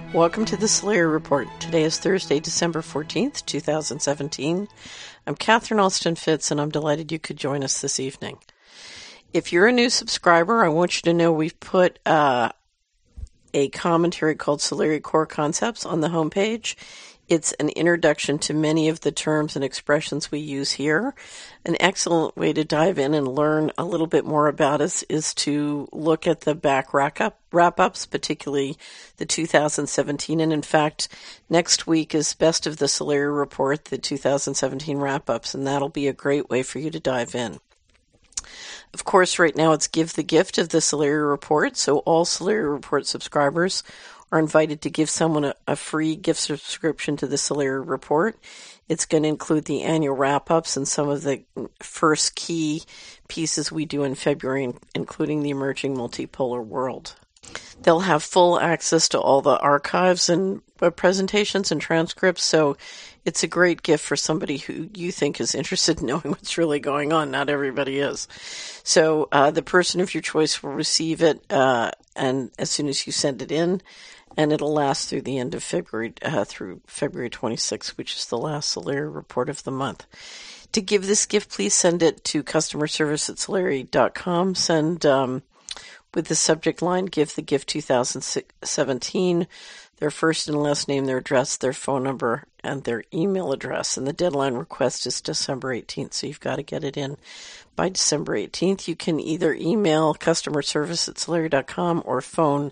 Welcome to the Solari Report. Today is Thursday, December 14th, 2017. I'm Catherine Alston Fitz, and I'm delighted you could join us this evening. If you're a new subscriber, I want you to know we've put a commentary called Solari Core Concepts on the homepage. It's an introduction to many of the terms and expressions we use here. An excellent way to dive in and learn a little bit more about us is to look at the back wrap-ups, particularly the 2017. And in fact, next week is Best of the Solari Report, the 2017 wrap-ups, and that'll be a great way for you to dive in. Of course, right now it's Give the Gift of the Solari Report, so all Solari Report subscribers are invited to give someone a free gift subscription to the Solari Report. It's going to include the annual wrap-ups and some of the first key pieces we do in February, including the emerging multipolar world. They'll have full access to all the archives and presentations and transcripts, so it's a great gift for somebody who you think is interested in knowing what's really going on. Not everybody is. So the person of your choice will receive it and as soon as you send it in, and it'll last through the end of February, through February 26th, which is the last Solari Report of the month. To give this gift, please send it to customerservice@solari.com. Send with the subject line, Give the Gift 2017, their first and last name, their address, their phone number, and their email address. And the deadline request is December 18th, so you've got to get it in by December 18th. You can either email customerservice@solari.com or phone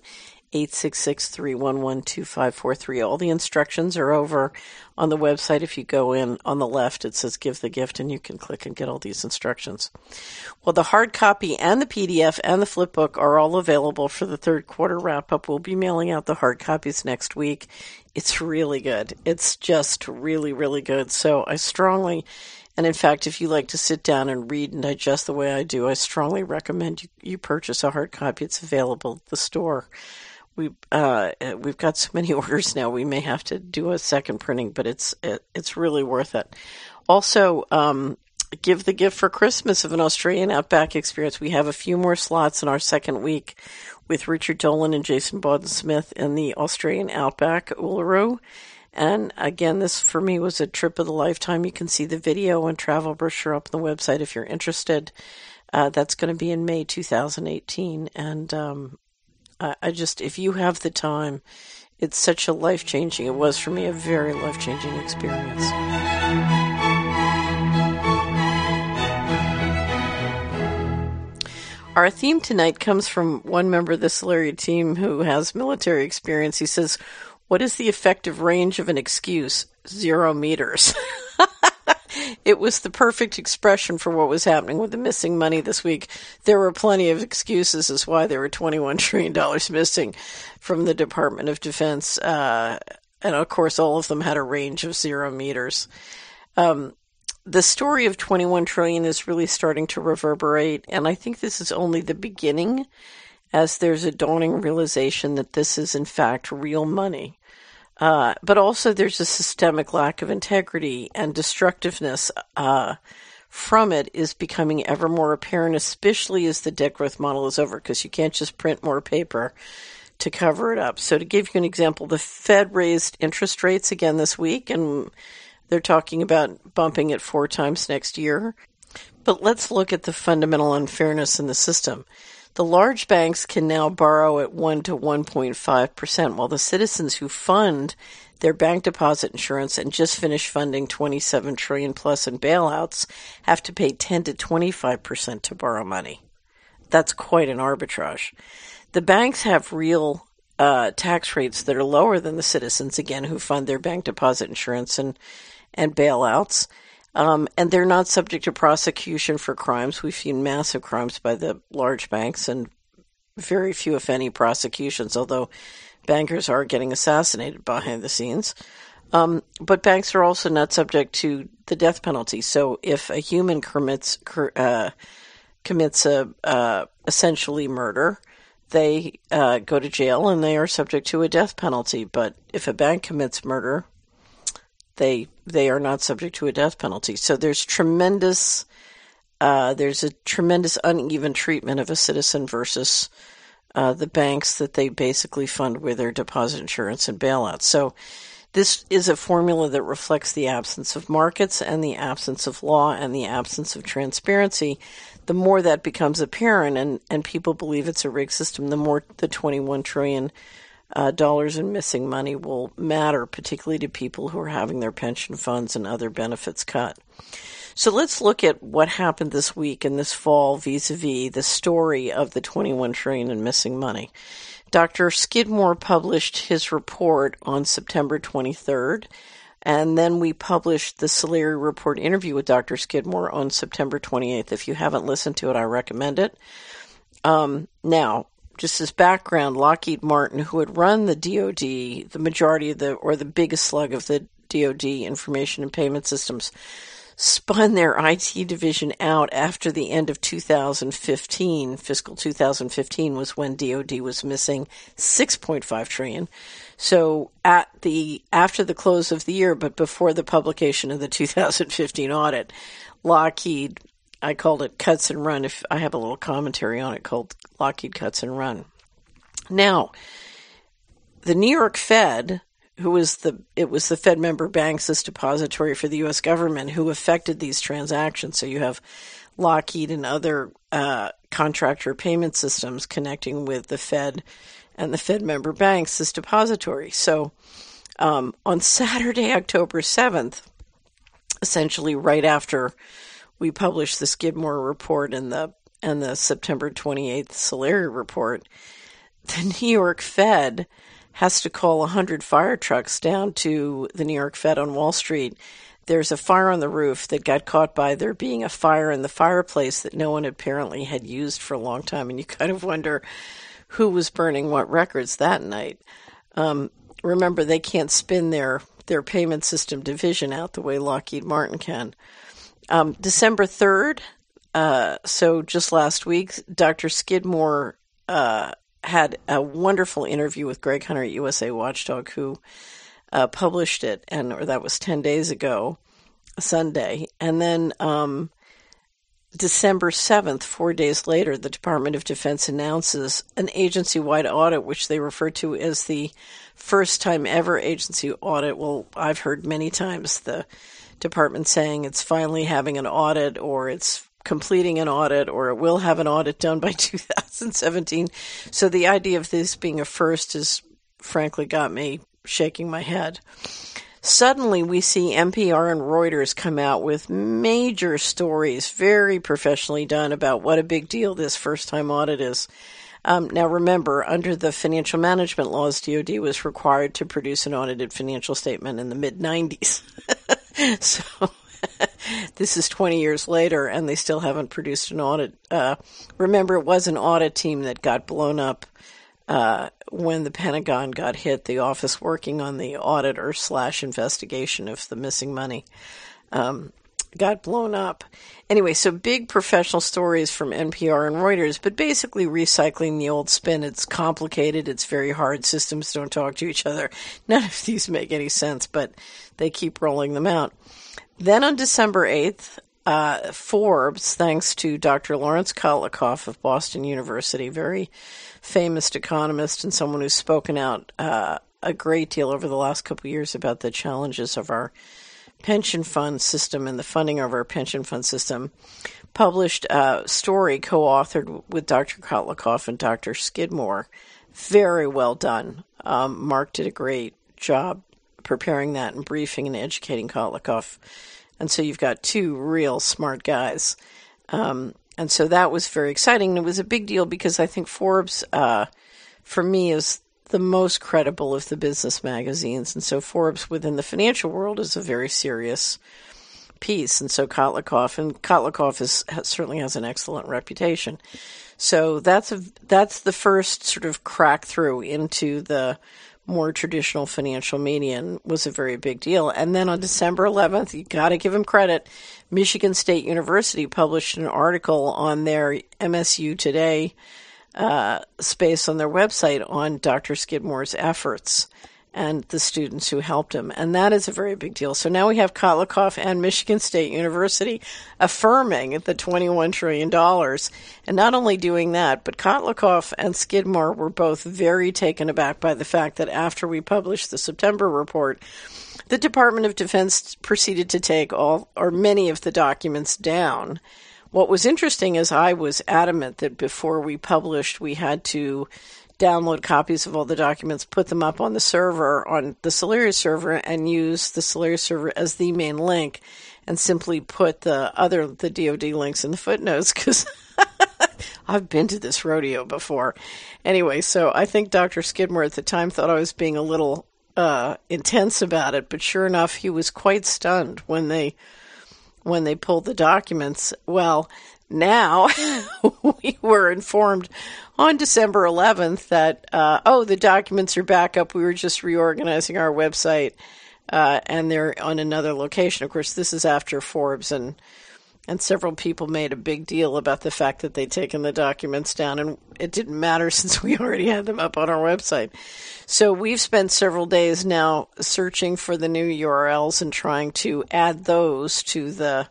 866-311-2543. All the instructions are over on the website. If you go in on the left, it says Give the Gift, and you can click and get all these instructions. Well, the hard copy and the PDF and the flip book are all available for the third quarter wrap-up. We'll be mailing out the hard copies next week. It's really good. It's just really, really good. So I strongly, and in fact, if you like to sit down and read and digest the way I do, I strongly recommend you purchase a hard copy. It's available at the store. We've got so many orders now, we may have to do a second printing, but it's really worth it. Also, give the gift for Christmas of an Australian Outback experience. We have a few more slots in our second week with Richard Dolan and Jason Bawden-Smith in the Australian Outback, Uluru. And again, this for me was a trip of the lifetime. You can see the video and travel brochure up on the website if you're interested. That's going to be in May 2018. And if you have the time, it's such a life-changing, it was for me a very life-changing experience. Our theme tonight comes from one member of the Solari team who has military experience. He says, "What is the effective range of an excuse? 0 meters." It was the perfect expression for what was happening with the missing money this week. There were plenty of excuses as why there were $21 trillion missing from the Department of Defense. And of course, all of them had a range of 0 meters. The story of 21 trillion is really starting to reverberate, and I think this is only the beginning, as there's a dawning realization that this is in fact real money. But also there's a systemic lack of integrity, and destructiveness from it is becoming ever more apparent, especially as the debt growth model is over, because you can't just print more paper to cover it up. So to give you an example, the Fed raised interest rates again this week, and they're talking about bumping it 4 times next year. But let's look at the fundamental unfairness in the system. The large banks can now borrow at 1 to 1.5%, while the citizens who fund their bank deposit insurance and just finished funding 27 trillion plus in bailouts have to pay 10 to 25% to borrow money. That's quite an arbitrage. The banks have real tax rates that are lower than the citizens, again, who fund their bank deposit insurance and bailouts. And they're not subject to prosecution for crimes. We've seen massive crimes by the large banks and very few, if any, prosecutions, although bankers are getting assassinated behind the scenes. But banks are also not subject to the death penalty. So if a human commits essentially murder, they go to jail and they are subject to a death penalty. But if a bank commits murder, they are not subject to a death penalty. So there's a tremendous uneven treatment of a citizen versus the banks that they basically fund with their deposit insurance and bailouts. So this is a formula that reflects the absence of markets and the absence of law and the absence of transparency. The more that becomes apparent and people believe it's a rigged system, the more the $21 trillion in missing money will matter, particularly to people who are having their pension funds and other benefits cut. So let's look at what happened this week and this fall vis-a-vis the story of the $21 trillion in missing money. Dr. Skidmore published his report on September 23rd, and then we published the Solari Report interview with Dr. Skidmore on September 28th. If you haven't listened to it, I recommend it. Now, just as background, Lockheed Martin, who had run the DoD, the majority of the biggest slug of the DoD information and payment systems, spun their IT division out after the end of 2015. Fiscal 2015 was when DoD was missing $6.5 trillion. So after the close of the year, but before the publication of the 2015 audit, Lockheed, I called it Cuts and Run. If I have a little commentary on it called Lockheed Cuts and Run. Now, the New York Fed, it was the Fed member banks, this depository for the U.S. government, who affected these transactions. So you have Lockheed and other contractor payment systems connecting with the Fed and the Fed member banks, this depository. So on Saturday, October 7th, essentially right after we published the Skidmore report and the September 28th Solari report, the New York Fed has to call 100 fire trucks down to the New York Fed on Wall Street. There's a fire on the roof that got caught by there being a fire in the fireplace that no one apparently had used for a long time, and you kind of wonder who was burning what records that night. Remember, they can't spin their payment system division out the way Lockheed Martin can. December 3rd, so just last week, Dr. Skidmore had a wonderful interview with Greg Hunter at USA Watchdog, who published it, or that was 10 days ago, Sunday. And then December 7th, 4 days later, the Department of Defense announces an agency-wide audit, which they refer to as the first time ever agency audit. Well, I've heard many times the department saying it's finally having an audit, or it's completing an audit, or it will have an audit done by 2017. So the idea of this being a first has frankly got me shaking my head. Suddenly we see NPR and Reuters come out with major stories, very professionally done, about what a big deal this first-time audit is. Now remember, under the financial management laws, DoD was required to produce an audited financial statement in the mid-90s. So this is 20 years later, and they still haven't produced an audit. Remember, it was an audit team that got blown up when the Pentagon got hit, the office working on the audit or / investigation of the missing money got blown up. Anyway, so big professional stories from NPR and Reuters, but basically recycling the old spin. It's complicated. It's very hard. Systems don't talk to each other. None of these make any sense, but they keep rolling them out. Then on December 8th, Forbes, thanks to Dr. Lawrence Kotlikoff of Boston University, very famous economist and someone who's spoken out a great deal over the last couple of years about the challenges of our pension fund system and the funding of our pension fund system, published a story co-authored with Dr. Kotlikoff and Dr. Skidmore. Very well done. Mark did a great job preparing that and briefing and educating Kotlikoff. And so you've got two real smart guys. And so that was very exciting. And it was a big deal because I think Forbes, for me, is the most credible of the business magazines. And so Forbes within the financial world is a very serious piece. And so Kotlikoff certainly has an excellent reputation. So that's the first sort of crack through into the more traditional financial media, and was a very big deal. And then on December 11th, you got to give him credit, Michigan State University published an article on their MSU Today space on their website on Dr. Skidmore's efforts. and the students who helped him. And that is a very big deal. So now we have Kotlikov and Michigan State University affirming the $21 trillion. And not only doing that, but Kotlikov and Skidmore were both very taken aback by the fact that after we published the September report, the Department of Defense proceeded to take all or many of the documents down. What was interesting is I was adamant that before we published, we had to download copies of all the documents, put them up on the server, on the Celeria server, and use the Celeria server as the main link, and simply put the DoD links in the footnotes, because I've been to this rodeo before. Anyway, so I think Dr. Skidmore at the time thought I was being a little intense about it, but sure enough, he was quite stunned when they pulled the documents. Well, now we were informed on December 11th that, the documents are back up. We were just reorganizing our website, and they're on another location. Of course, this is after Forbes and several people made a big deal about the fact that they'd taken the documents down, and it didn't matter since we already had them up on our website. So we've spent several days now searching for the new URLs and trying to add those to the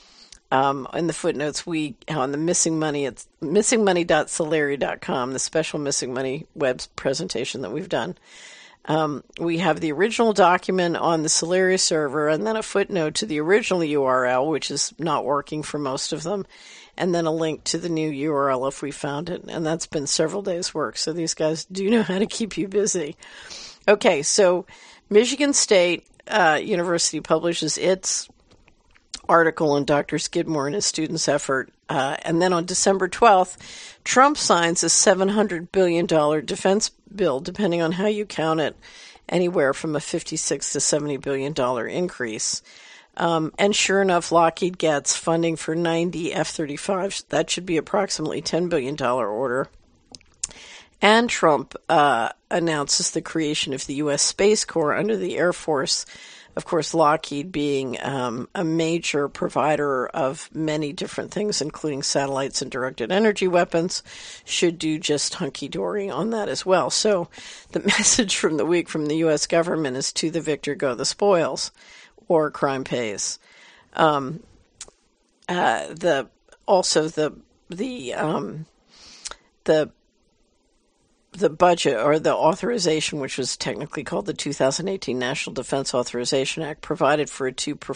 in the footnotes. We on the Missing Money, it's missingmoney.celeria.com, the special Missing Money web presentation that we've done. We have the original document on the Celeria server, and then a footnote to the original URL, which is not working for most of them, and then a link to the new URL if we found it. And that's been several days' work. So these guys do know how to keep you busy. Okay, so Michigan State University publishes its article on Dr. Skidmore and his students' effort. And then on December 12th, Trump signs a $700 billion defense bill, depending on how you count it, anywhere from a $56 to $70 billion increase. And sure enough, Lockheed gets funding for 90 F-35s. That should be approximately $10 billion order. And Trump announces the creation of the U.S. Space Corps under the Air Force. Of course, Lockheed being a major provider of many different things, including satellites and directed energy weapons, should do just hunky-dory on that as well. So the message from the week from the U.S. government is to the victor go the spoils, or crime pays. The budget, or the authorization, which was technically called the 2018 National Defense Authorization Act, provided for a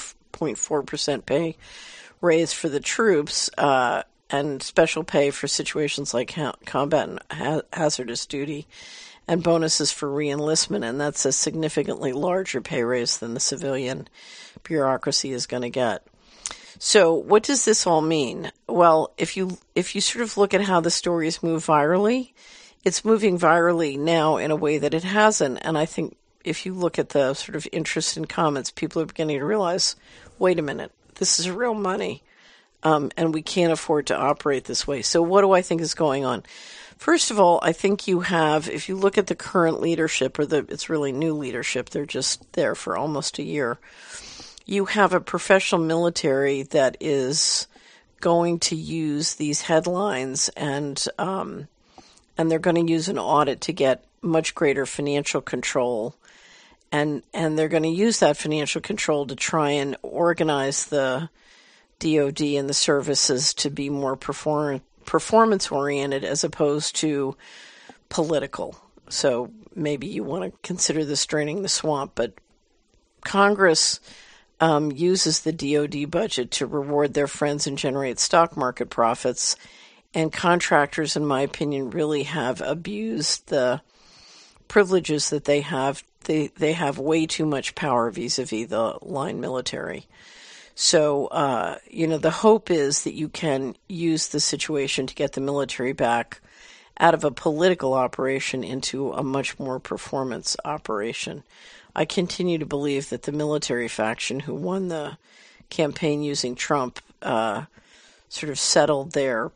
2.4% pay raise for the troops and special pay for situations like combat and hazardous duty, and bonuses for re-enlistment, and that's a significantly larger pay raise than the civilian bureaucracy is going to get. So what does this all mean? Well, if you sort of look at how the stories move virally, it's moving virally now in a way that it hasn't. And I think if you look at the sort of interest in comments, people are beginning to realize, wait a minute, this is real money. And we can't afford to operate this way. So what do I think is going on? First of all, I think you have, if you look at the current leadership, it's really new leadership, they're just there for almost a year, you have a professional military that is going to use these headlines and they're going to use an audit to get much greater financial control. And they're going to use that financial control to try and organize the DoD and the services to be more performance-oriented as opposed to political. So maybe you want to consider this draining the swamp, but Congress uses the DoD budget to reward their friends and generate stock market profits. And contractors, in my opinion, really have abused the privileges that they have. They have way too much power vis-a-vis the line military. So, the hope is that you can use the situation to get the military back out of a political operation into a much more performance operation. I continue to believe that the military faction who won the campaign using Trump sort of settled their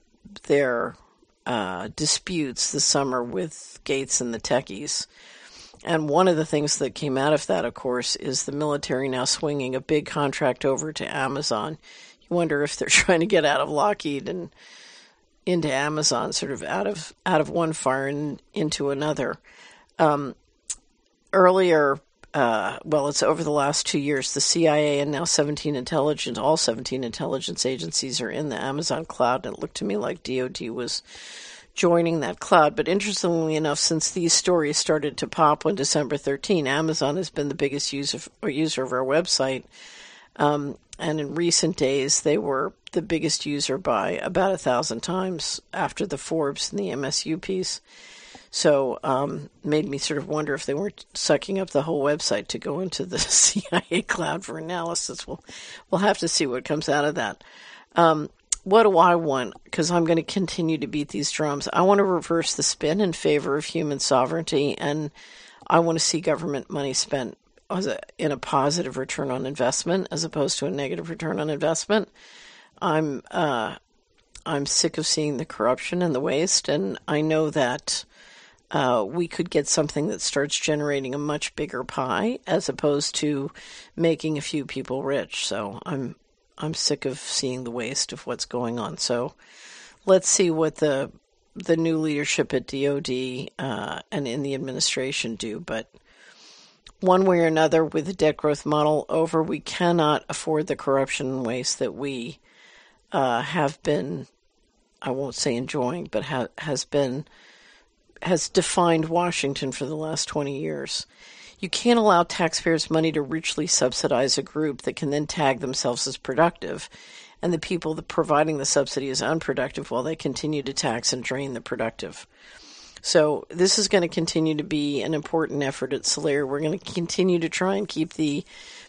disputes this summer with Gates and the techies. And one of the things that came out of that, of course, is the military now swinging a big contract over to Amazon. You wonder if they're trying to get out of Lockheed and into Amazon, sort of out of one fire and into another. earlier, it's over the last 2 years, the CIA and now all 17 intelligence agencies are in the Amazon cloud, and it looked to me like DoD was joining that cloud. But interestingly enough, since these stories started to pop on December 13, Amazon has been the biggest user of our website. And in recent days, they were the biggest user by about 1,000 times after the Forbes and the MSU piece. So made me sort of wonder if they weren't sucking up the whole website to go into the CIA cloud for analysis. We'll have to see what comes out of that. What do I want? Because I'm going to continue to beat these drums. I want to reverse the spin in favor of human sovereignty, and I want to see government money spent in a positive return on investment as opposed to a negative return on investment. I'm sick of seeing the corruption and the waste, and I know that we could get something that starts generating a much bigger pie as opposed to making a few people rich. So I'm sick of seeing the waste of what's going on. So let's see what the new leadership at DoD and in the administration do. But one way or another, with the debt growth model over, we cannot afford the corruption and waste that we have been, I won't say enjoying, but has defined Washington for the last 20 years. You can't allow taxpayers' money to richly subsidize a group that can then tag themselves as productive, and the people that providing the subsidy is unproductive while they continue to tax and drain the productive. So this is going to continue to be an important effort at Solari. We're going to continue to try and keep the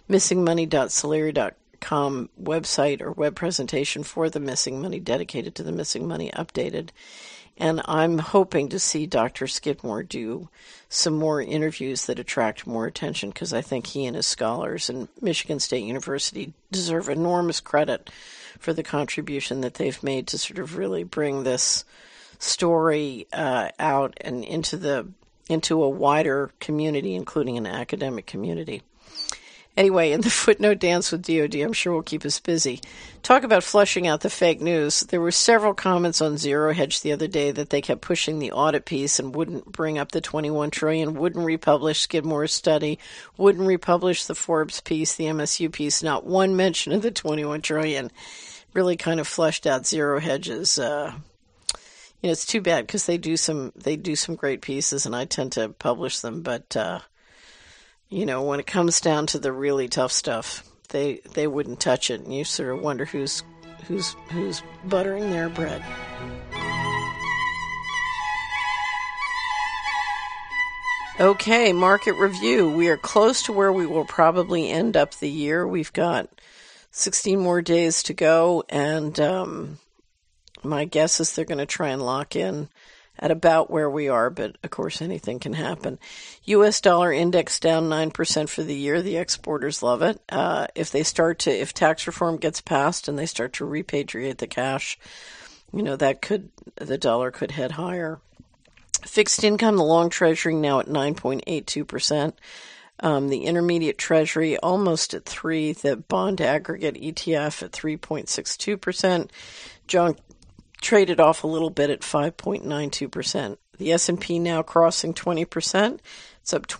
missingmoney.solari.com website or web presentation for the missing money dedicated to the missing money updated. And I'm hoping to see Dr. Skidmore do some more interviews that attract more attention, because I think he and his scholars and Michigan State University deserve enormous credit for the contribution that they've made to sort of really bring this story out and into a wider community, including an academic community. Anyway, in the footnote dance with DoD, I'm sure will keep us busy. Talk about flushing out the fake news. There were several comments on Zero Hedge the other day that they kept pushing the audit piece and wouldn't bring up the $21 trillion, wouldn't republish Skidmore's study, wouldn't republish the Forbes piece, the MSU piece. Not one mention of the $21 trillion. Really kind of flushed out Zero Hedge's. It's too bad because they do some great pieces, and I tend to publish them, but. When it comes down to the really tough stuff, they wouldn't touch it, and you sort of wonder who's buttering their bread. Okay, market review. We are close to where we will probably end up the year. We've got 16 more days to go, and my guess is they're going to try and lock in at about where we are, but of course anything can happen. U.S. dollar index down 9% for the year. The exporters love it. If tax reform gets passed and they start to repatriate the cash, the dollar could head higher. Fixed income, the long treasury now at 9.82%. The intermediate treasury almost at 3%. The bond aggregate ETF at 3.62%. Junk traded off a little bit at 5.92%. The S&P now crossing 20%. It's up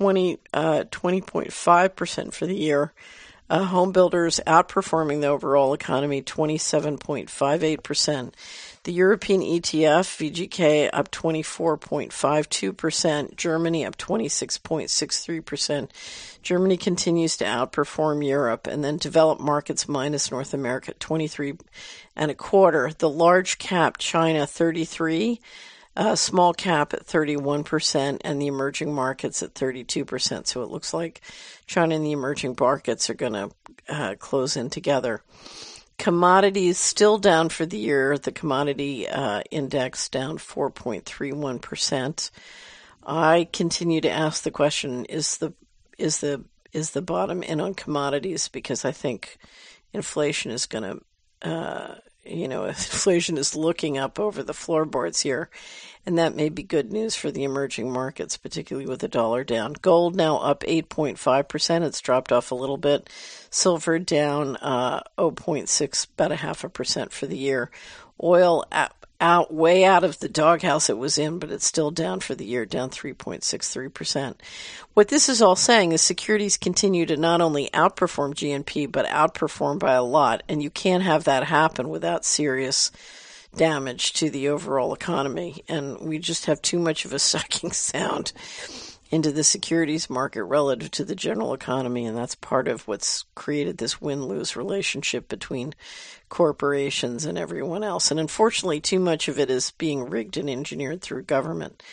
20.5% for the year. Home builders outperforming the overall economy, 27.58%. The European ETF, VGK, up 24.52%. Germany up 26.63%. Germany continues to outperform Europe, and then developed markets minus North America at 23.25%. The large cap, China, 33%. Small cap at 31%, and the emerging markets at 32%. So it looks like China and the emerging markets are going to close in together. Commodities still down for the year. The commodity index down 4.31%. I continue to ask the question: is the bottom in on commodities? Because I think inflation is going to inflation is looking up over the floorboards here. And that may be good news for the emerging markets, particularly with the dollar down. Gold now up 8.5%. It's dropped off a little bit. Silver down 0.6, about 0.5% for the year. Oil way out of the doghouse it was in, but it's still down for the year, down 3.63%. What this is all saying is securities continue to not only outperform GNP, but outperform by a lot, and you can't have that happen without serious damage to the overall economy. And we just have too much of a sucking sound into the securities market relative to the general economy, and that's part of what's created this win-lose relationship between corporations and everyone else. And unfortunately, too much of it is being rigged and engineered through government.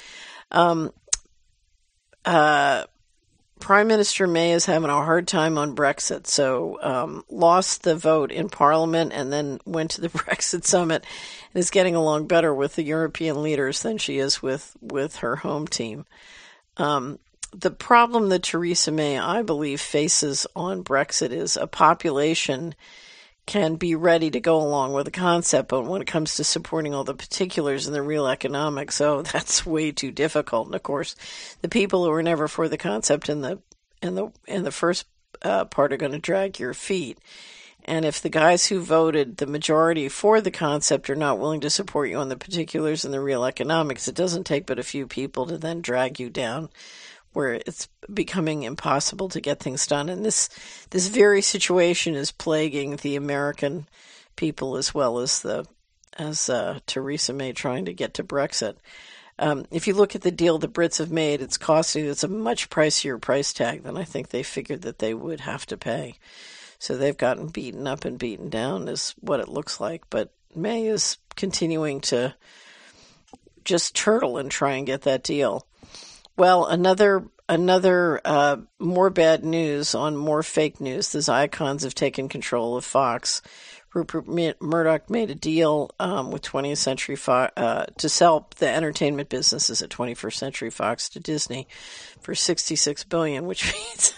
Prime Minister May is having a hard time on Brexit, so lost the vote in Parliament and then went to the Brexit summit and is getting along better with the European leaders than she is with her home team. The problem that Theresa May, I believe, faces on Brexit is a population can be ready to go along with the concept, but when it comes to supporting all the particulars and the real economics, that's way too difficult. And of course, the people who were never for the concept in the first part are going to drag your feet. And if the guys who voted the majority for the concept are not willing to support you on the particulars and the real economics, it doesn't take but a few people to then drag you down where it's becoming impossible to get things done. And this very situation is plaguing the American people as well as Theresa May trying to get to Brexit. If you look at the deal the Brits have made, it's a much pricier price tag than I think they figured that they would have to pay. So they've gotten beaten up and beaten down is what it looks like. But May is continuing to just turtle and try and get that deal. Well, another more bad news on more fake news. The Zycons have taken control of Fox. Rupert Murdoch made a deal with 20th Century Fox to sell the entertainment businesses at 21st Century Fox to Disney for $66 billion, which means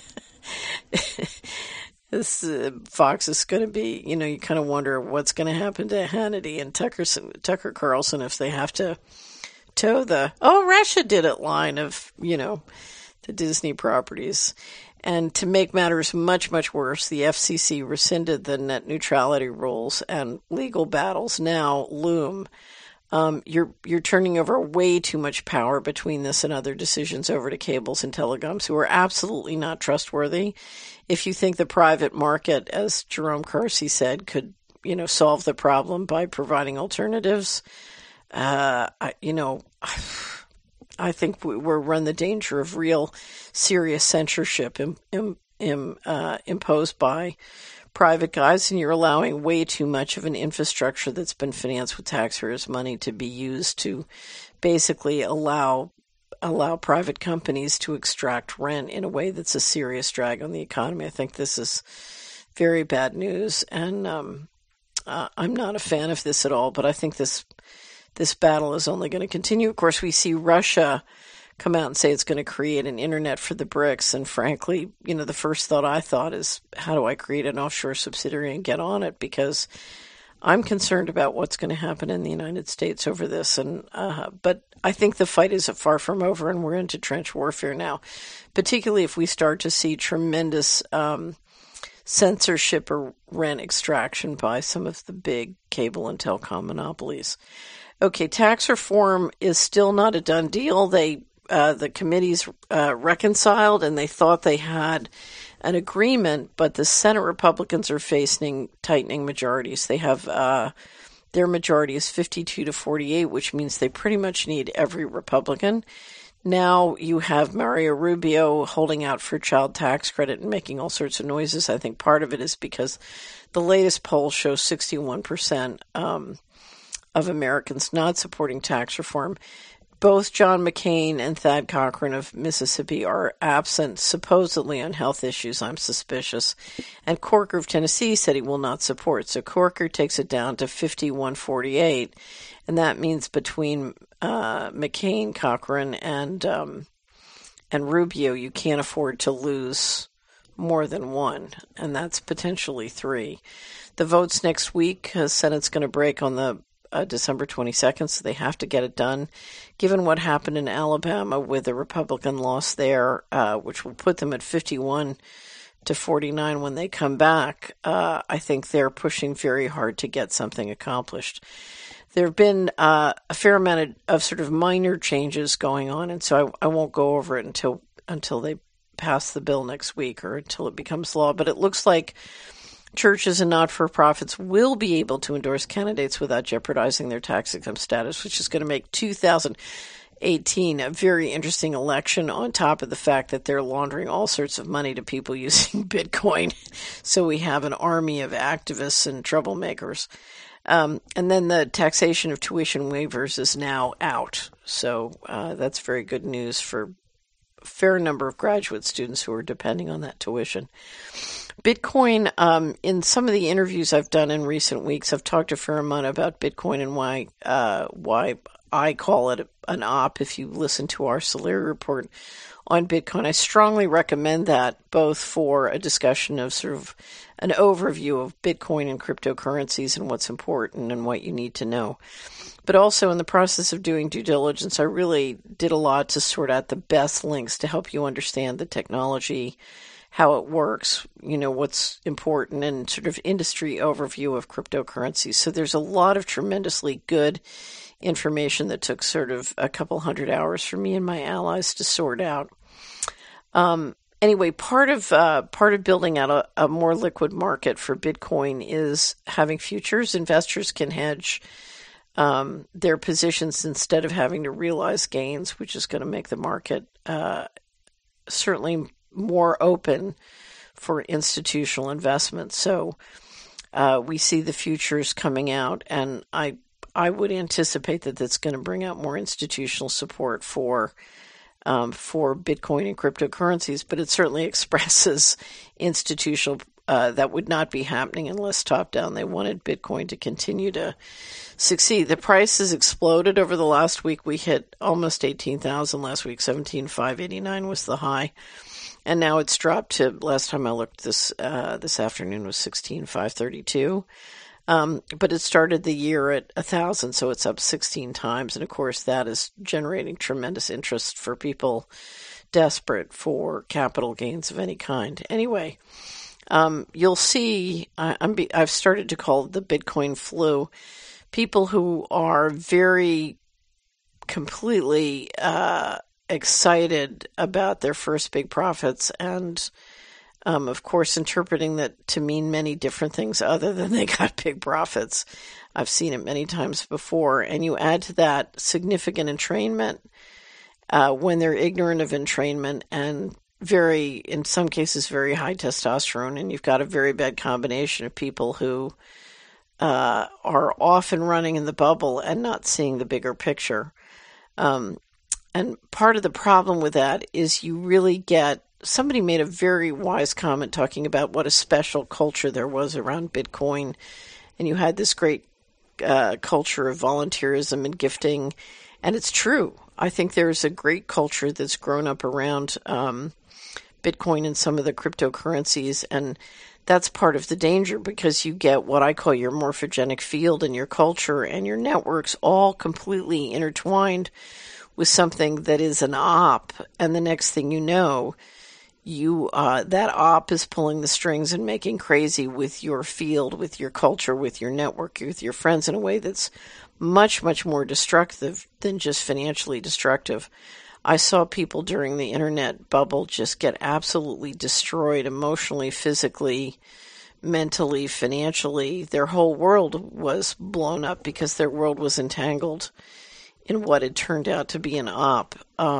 this Fox is going to be, you kind of wonder what's going to happen to Hannity and Tucker Carlson if they have to toe the Russia did it line of, the Disney properties. And to make matters much, much worse, the FCC rescinded the net neutrality rules, and legal battles now loom. You're turning over way too much power between this and other decisions over to cables and telecoms who are absolutely not trustworthy. If you think the private market, as Jerome Kersey said, could, solve the problem by providing alternatives, I think we're run the danger of real serious censorship imposed by private guys, and you're allowing way too much of an infrastructure that's been financed with taxpayers' money to be used to basically allow private companies to extract rent in a way that's a serious drag on the economy. I think this is very bad news, and I'm not a fan of this at all, but I think this battle is only going to continue. Of course, we see Russia come out and say it's going to create an internet for the BRICS. And frankly, the first thought I thought is, how do I create an offshore subsidiary and get on it? Because I'm concerned about what's going to happen in the United States over this. But I think the fight is far from over, and we're into trench warfare now, particularly if we start to see tremendous censorship or rent extraction by some of the big cable and telecom monopolies. Okay, tax reform is still not a done deal. The committees reconciled, and they thought they had an agreement, but the Senate Republicans are facing tightening majorities. They have their majority is 52-48, which means they pretty much need every Republican. Now you have Mario Rubio holding out for child tax credit and making all sorts of noises. I think part of it is because the latest poll shows 61% of Americans not supporting tax reform. Both John McCain and Thad Cochran of Mississippi are absent, supposedly on health issues. I'm suspicious. And Corker of Tennessee said he will not support. So Corker takes it down to 51-48. And that means between McCain, Cochran, and Rubio, you can't afford to lose more than one. And that's potentially three. The votes next week, Senate's going to break on the December 22nd, so they have to get it done. Given what happened in Alabama with the Republican loss there, which will put them at 51 to 49 when they come back, I think they're pushing very hard to get something accomplished. There have been a fair amount of sort of minor changes going on, and so I won't go over it until they pass the bill next week or until it becomes law. But it looks like churches and not-for-profits will be able to endorse candidates without jeopardizing their tax-exempt status, which is going to make 2018 a very interesting election, on top of the fact that they're laundering all sorts of money to people using Bitcoin. So we have an army of activists and troublemakers. And then the taxation of tuition waivers is now out. So that's very good news for a fair number of graduate students who are depending on that tuition. Bitcoin, in some of the interviews I've done in recent weeks, I've talked a fair amount about Bitcoin and why I call it an op. If you listen to our Solari report on Bitcoin, I strongly recommend that, both for a discussion of sort of an overview of Bitcoin and cryptocurrencies and what's important and what you need to know. But also in the process of doing due diligence, I really did a lot to sort out the best links to help you understand the technology, how it works, what's important, and sort of industry overview of cryptocurrencies. So there's a lot of tremendously good information that took sort of a couple hundred hours for me and my allies to sort out. Anyway, part of building out a more liquid market for Bitcoin is having futures. Investors can hedge their positions instead of having to realize gains, which is going to make the market certainly more open for institutional investment. So we see the futures coming out, and I would anticipate that that's going to bring out more institutional support for Bitcoin and cryptocurrencies, but it certainly expresses institutional that would not be happening unless top-down they wanted Bitcoin to continue to succeed. The price has exploded over the last week. We hit almost 18,000 last week. 17,589 was the high, and now it's dropped to, last time I looked this afternoon, was 16,532. But it started the year at 1,000, so it's up 16 times. And of course, that is generating tremendous interest for people desperate for capital gains of any kind. Anyway, you'll see, I've started to call it the Bitcoin flu. People who are very completely excited about their first big profits and of course, interpreting that to mean many different things other than they got big profits. I've seen it many times before. And you add to that significant entrainment when they're ignorant of entrainment and in some cases, very high testosterone. And you've got a very bad combination of people who are often running in the bubble and not seeing the bigger picture. And part of the problem with that is you really get, somebody made a very wise comment talking about what a special culture there was around Bitcoin. And you had this great culture of volunteerism and gifting. And it's true. I think there's a great culture that's grown up around Bitcoin and some of the cryptocurrencies. And that's part of the danger, because you get what I call your morphogenic field and your culture and your networks all completely intertwined with something that is an op. And the next thing you know, that op is pulling the strings and making crazy with your field, with your culture, with your network, with your friends in a way that's much, much more destructive than just financially destructive. I saw people during the internet bubble just get absolutely destroyed emotionally, physically, mentally, financially. Their whole world was blown up because their world was entangled in what had turned out to be an op.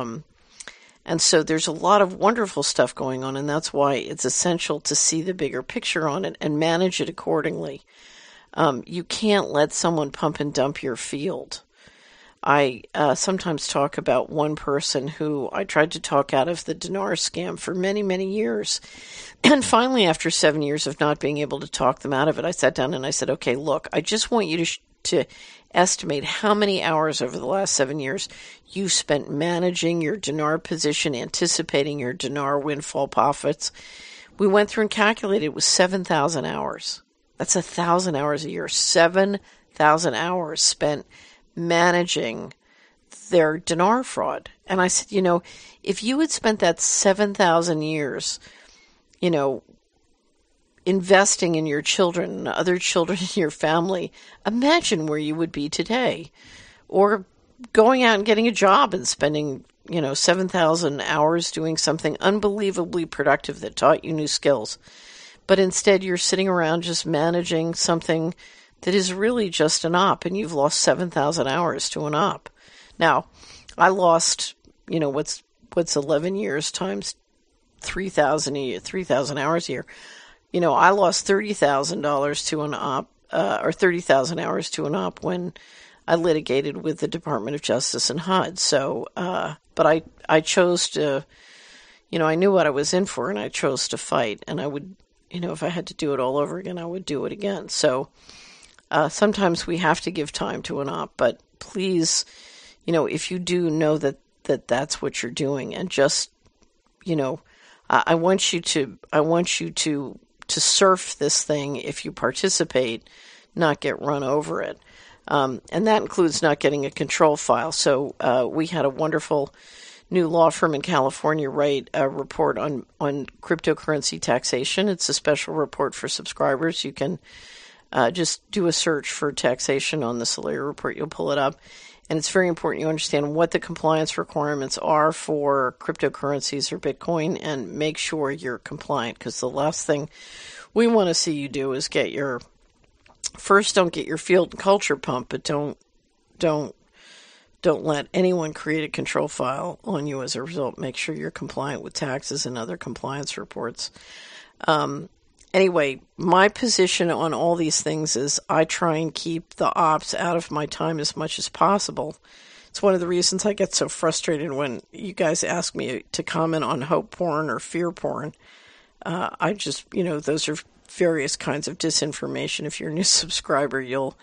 And so there's a lot of wonderful stuff going on, and that's why it's essential to see the bigger picture on it and manage it accordingly. You can't let someone pump and dump your field. I sometimes talk about one person who I tried to talk out of the dinar scam for many, many years. And finally, after 7 years of not being able to talk them out of it, I sat down and I said, okay, look, I just want you to estimate how many hours over the last 7 years you spent managing your dinar position, anticipating your dinar windfall profits. We went through and calculated it was 7,000 hours. That's 1,000 hours a year, 7,000 7,000 hours spent managing their dinar fraud. And I said, if you had spent that 7,000 years, investing in your children and other children in your family, imagine where you would be today. Or going out and getting a job and spending, 7,000 hours doing something unbelievably productive that taught you new skills. But instead you're sitting around just managing something that is really just an op, and you've lost 7,000 hours to an op. Now, I lost, what's 11 years times 3,000 hours a year. I lost $30,000 to an op, or 30,000 hours to an op when I litigated with the Department of Justice and HUD. So, but I chose to, I knew what I was in for, and I chose to fight. And I would, if I had to do it all over again, I would do it again. So, sometimes we have to give time to an op, but please, if you do know that that's what you're doing, and just, I want you to surf this thing if you participate, not get run over it. And that includes not getting a control file. So we had a wonderful new law firm in California write a report on cryptocurrency taxation. It's a special report for subscribers. You can just do a search for taxation on the Solari report. You'll pull it up. And it's very important you understand what the compliance requirements are for cryptocurrencies or Bitcoin, and make sure you're compliant, because the last thing we want to see you do is don't get your field and culture pumped, but don't let anyone create a control file on you as a result. Make sure you're compliant with taxes and other compliance reports. Anyway, my position on all these things is I try and keep the ops out of my time as much as possible. It's one of the reasons I get so frustrated when you guys ask me to comment on hope porn or fear porn. I just, those are various kinds of disinformation. If you're a new subscriber,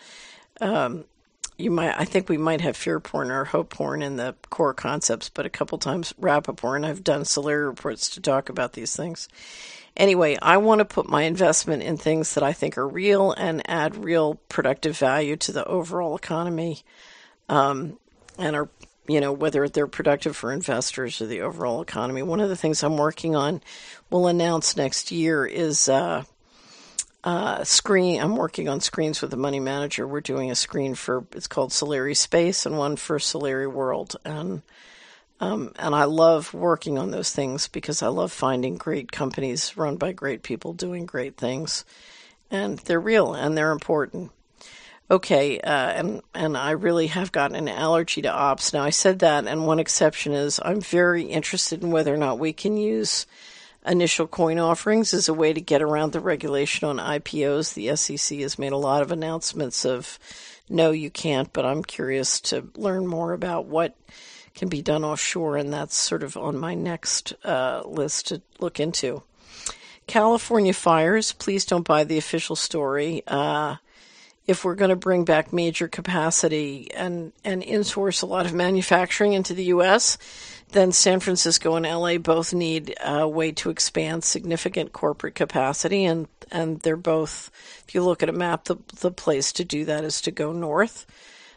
I think we might have fear porn or hope porn in the core concepts, but a couple times Rappaport, I've done Solari reports to talk about these things. Anyway, I want to put my investment in things that I think are real and add real productive value to the overall economy, and are, whether they're productive for investors or the overall economy. One of the things I'm working on, we'll announce next year, is screen. I'm working on screens with the money manager. We're doing a screen it's called Solari Space, and one for Solari World. And I love working on those things because I love finding great companies run by great people doing great things. And they're real and they're important. Okay, and I really have gotten an allergy to ops. Now, I said that, and one exception is I'm very interested in whether or not we can use initial coin offerings as a way to get around the regulation on IPOs. The SEC has made a lot of announcements of, no, you can't, but I'm curious to learn more about what can be done offshore, and that's sort of on my next list to look into. California fires, please don't buy the official story. If we're going to bring back major capacity and insource a lot of manufacturing into the U.S., then San Francisco and L.A. both need a way to expand significant corporate capacity, and they're both, if you look at a map, the place to do that is to go north.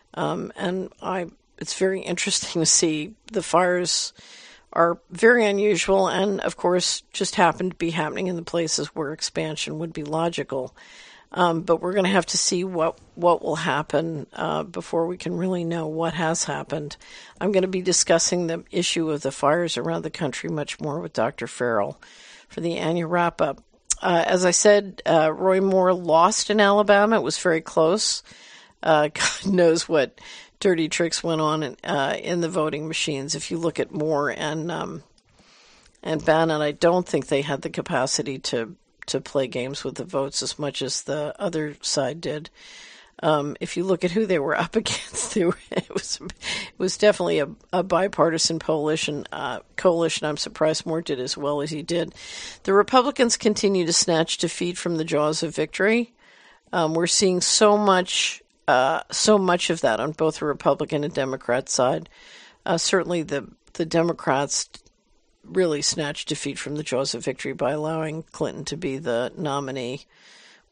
It's very interesting to see. The fires are very unusual and, of course, just happen to be happening in the places where expansion would be logical. But we're going to have to see what will happen before we can really know what has happened. I'm going to be discussing the issue of the fires around the country much more with Dr. Farrell for the annual wrap-up. As I said, Roy Moore lost in Alabama. It was very close. God knows what dirty tricks went on in the voting machines. If you look at Moore and Bannon, I don't think they had the capacity to play games with the votes as much as the other side did. If you look at who they were up against, it was definitely a bipartisan coalition. I'm surprised Moore did as well as he did. The Republicans continue to snatch defeat from the jaws of victory. We're seeing so much of that on both the Republican and Democrat side. Certainly the Democrats really snatched defeat from the jaws of victory by allowing Clinton to be the nominee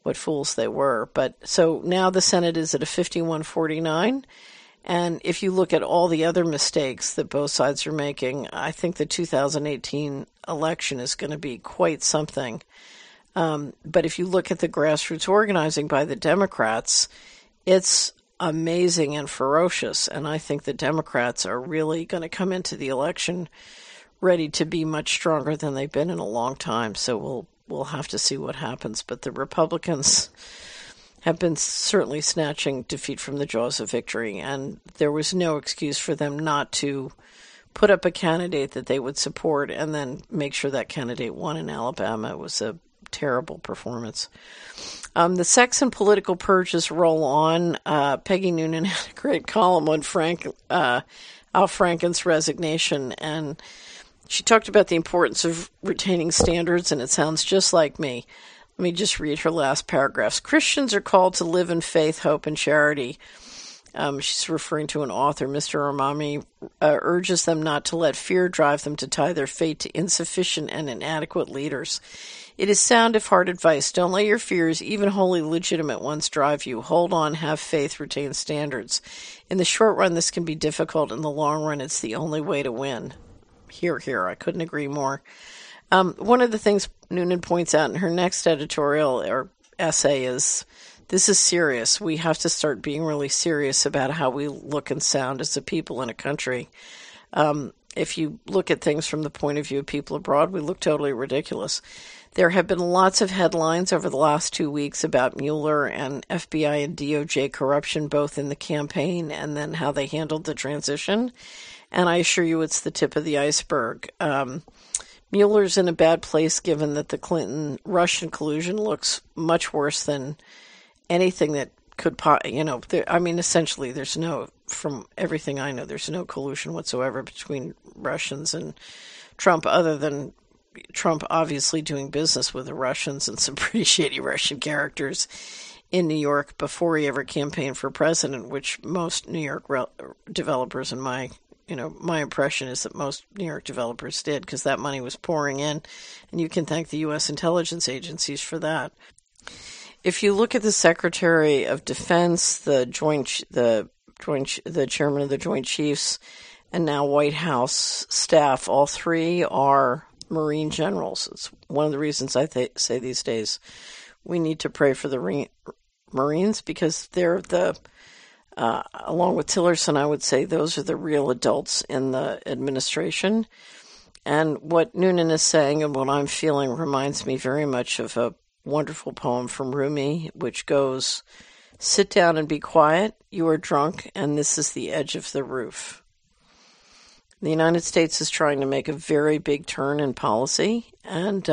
what fools they were. But so now the Senate is at a 51-49. And if you look at all the other mistakes that both sides are making, I think the 2018 election is going to be quite something. But if you look at the grassroots organizing by the Democrats, it's amazing and ferocious. And I think the Democrats are really going to come into the election ready to be much stronger than they've been in a long time. So we'll have to see what happens. But the Republicans have been certainly snatching defeat from the jaws of victory, and there was no excuse for them not to put up a candidate that they would support and then make sure that candidate won in Alabama. It was a terrible performance. The sex and political purges roll on. Peggy Noonan had a great column on Al Franken's resignation, and she talked about the importance of retaining standards, and it sounds just like me. Let me just read her last paragraphs. Christians are called to live in faith, hope, and charity. She's referring to an author. Mr. Ramami urges them not to let fear drive them to tie their fate to insufficient and inadequate leaders. It is sound if hard advice. Don't let your fears, even wholly legitimate ones, drive you. Hold on, have faith, retain standards. In the short run, this can be difficult. In the long run, it's the only way to win. Hear, hear. I couldn't agree more. One of the things Noonan points out in her next editorial or essay is, this is serious. We have to start being really serious about how we look and sound as a people in a country. If you look at things from the point of view of people abroad, we look totally ridiculous. There have been lots of headlines over the last 2 weeks about Mueller and FBI and DOJ corruption, both in the campaign and then how they handled the transition. And I assure you it's the tip of the iceberg. Mueller's in a bad place given that the Clinton-Russian collusion looks much worse than anything that could, essentially there's no, from everything I know, there's no collusion whatsoever between Russians and Trump, other than Trump obviously doing business with the Russians and some pretty shady Russian characters in New York before he ever campaigned for president, which most New York developers and my impression is that most New York developers did, because that money was pouring in, and you can thank the U.S. intelligence agencies for that. If you look at the Secretary of Defense, the Chairman of the Joint Chiefs, and now White House staff, all three are Marine generals. It's one of the reasons I say these days we need to pray for the Marines, because they're along with Tillerson, I would say those are the real adults in the administration. And what Noonan is saying and what I'm feeling reminds me very much of a wonderful poem from Rumi, which goes, "Sit down and be quiet. You are drunk, and this is the edge of the roof." The United States is trying to make a very big turn in policy, and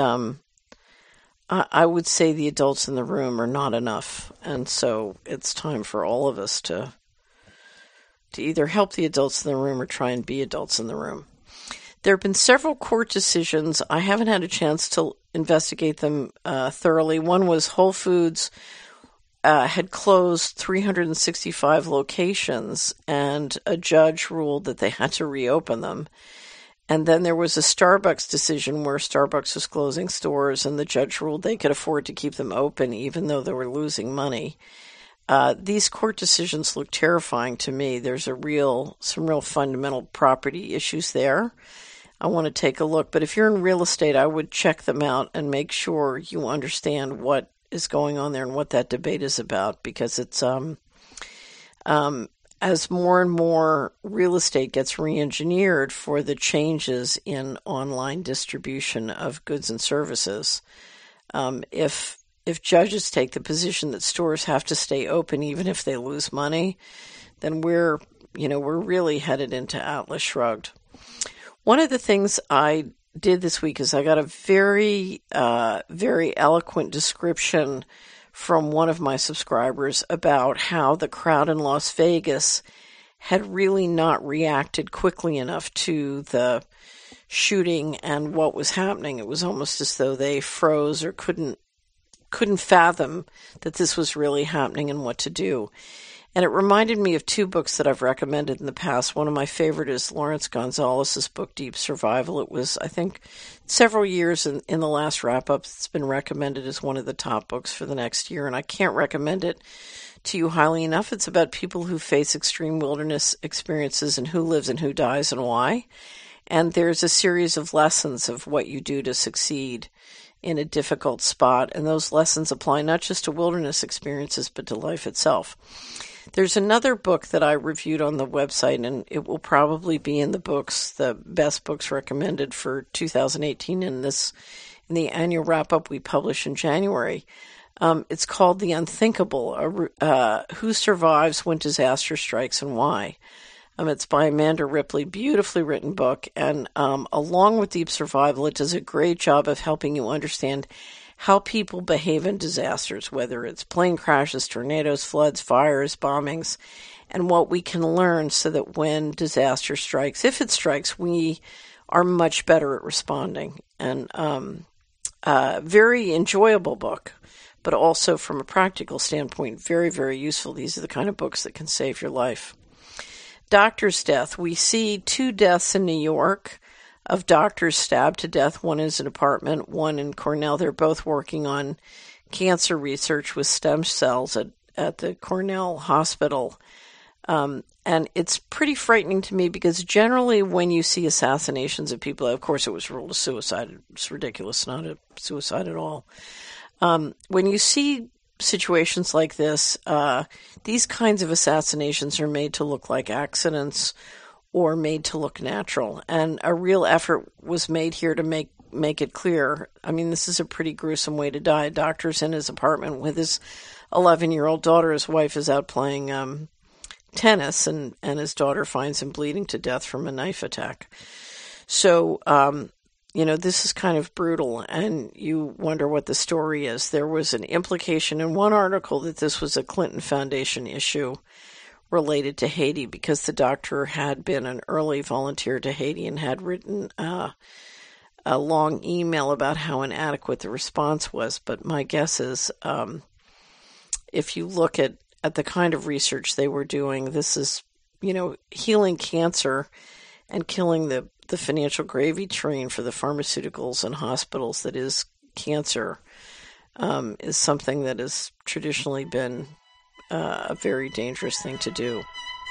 I would say the adults in the room are not enough, and so it's time for all of us to either help the adults in the room or try and be adults in the room. There have been several court decisions. I haven't had a chance to investigate them thoroughly. One was Whole Foods had closed 365 locations, and a judge ruled that they had to reopen them. And then there was a Starbucks decision where Starbucks was closing stores, and the judge ruled they could afford to keep them open even though they were losing money. These court decisions look terrifying to me. There's some real fundamental property issues there. I want to take a look. But if you're in real estate, I would check them out and make sure you understand what is going on there and what that debate is about, because it's as more and more real estate gets re-engineered for the changes in online distribution of goods and services, if judges take the position that stores have to stay open even if they lose money, then we're really headed into Atlas Shrugged. One of the things I did this week is I got a very, very eloquent description from one of my subscribers about how the crowd in Las Vegas had really not reacted quickly enough to the shooting and what was happening. It was almost as though they froze or couldn't fathom that this was really happening and what to do. And it reminded me of two books that I've recommended in the past. One of my favorite is Lawrence Gonzalez's book, Deep Survival. It was, I think, several years in the last wrap-up. It's been recommended as one of the top books for the next year, and I can't recommend it to you highly enough. It's about people who face extreme wilderness experiences and who lives and who dies and why. And there's a series of lessons of what you do to succeed in a difficult spot, and those lessons apply not just to wilderness experiences, but to life itself. There's another book that I reviewed on the website, and it will probably be in the best books recommended for 2018 in the annual wrap-up we publish in January. It's called The Unthinkable, Who Survives When Disaster Strikes and Why. It's by Amanda Ripley, beautifully written book, and along with Deep Survival, it does a great job of helping you understand how people behave in disasters, whether it's plane crashes, tornadoes, floods, fires, bombings, and what we can learn so that when disaster strikes, if it strikes, we are much better at responding. And very enjoyable book, but also from a practical standpoint, very, very useful. These are the kind of books that can save your life. Doctor's death. We see 2 deaths in New York of doctors stabbed to death. One is an apartment, one in Cornell. They're both working on cancer research with stem cells at the Cornell Hospital. And it's pretty frightening to me because generally when you see assassinations of people, of course it was ruled a suicide. It's ridiculous, not a suicide at all. When you see situations like this, these kinds of assassinations are made to look like accidents or made to look natural. And a real effort was made here to make it clear. I mean, this is a pretty gruesome way to die. A doctor's in his apartment with his 11-year-old daughter. His wife is out playing tennis, and his daughter finds him bleeding to death from a knife attack. So, this is kind of brutal, and you wonder what the story is. There was an implication in one article that this was a Clinton Foundation issue related to Haiti because the doctor had been an early volunteer to Haiti and had written a long email about how inadequate the response was. But my guess is if you look at the kind of research they were doing, this is, healing cancer and killing the financial gravy train for the pharmaceuticals and hospitals that is cancer is something that has traditionally been a very dangerous thing to do.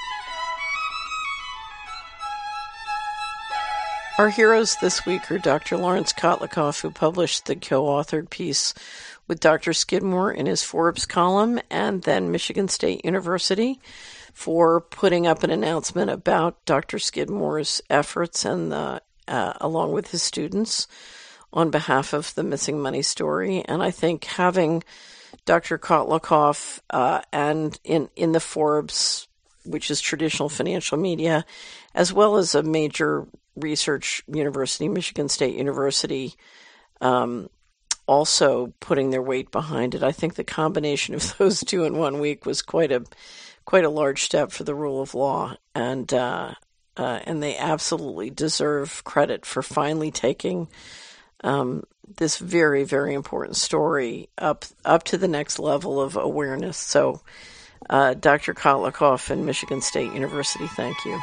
Our heroes this week are Dr. Lawrence Kotlikoff, who published the co-authored piece with Dr. Skidmore in his Forbes column, and then Michigan State University for putting up an announcement about Dr. Skidmore's efforts and along with his students on behalf of the Missing Money story. And I think having Dr. Kotlikoff and in the Forbes, which is traditional financial media, as well as a major research university, Michigan State University, also putting their weight behind it. I think the combination of those two in 1 week was quite a large step for the rule of law, and they absolutely deserve credit for finally taking this very, very important story up to the next level of awareness. So, Dr. Kotlikoff and Michigan State University, thank you.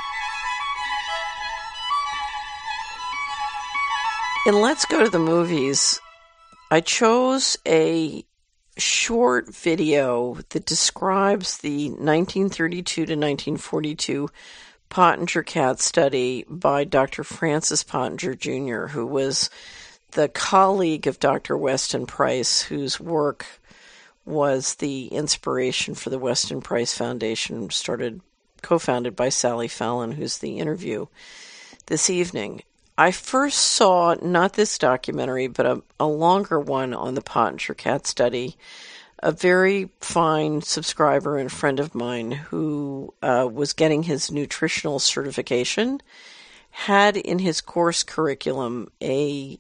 And let's go to the movies. I chose a short video that describes the 1932 to 1942 Pottinger cat study by Dr. Francis Pottinger Jr., who was the colleague of Dr. Weston Price, whose work was the inspiration for the Weston Price Foundation, co-founded by Sally Fallon, who's the interview this evening. I first saw, not this documentary, but a longer one on the Pottinger cat study. A very fine subscriber and friend of mine who was getting his nutritional certification had in his course curriculum a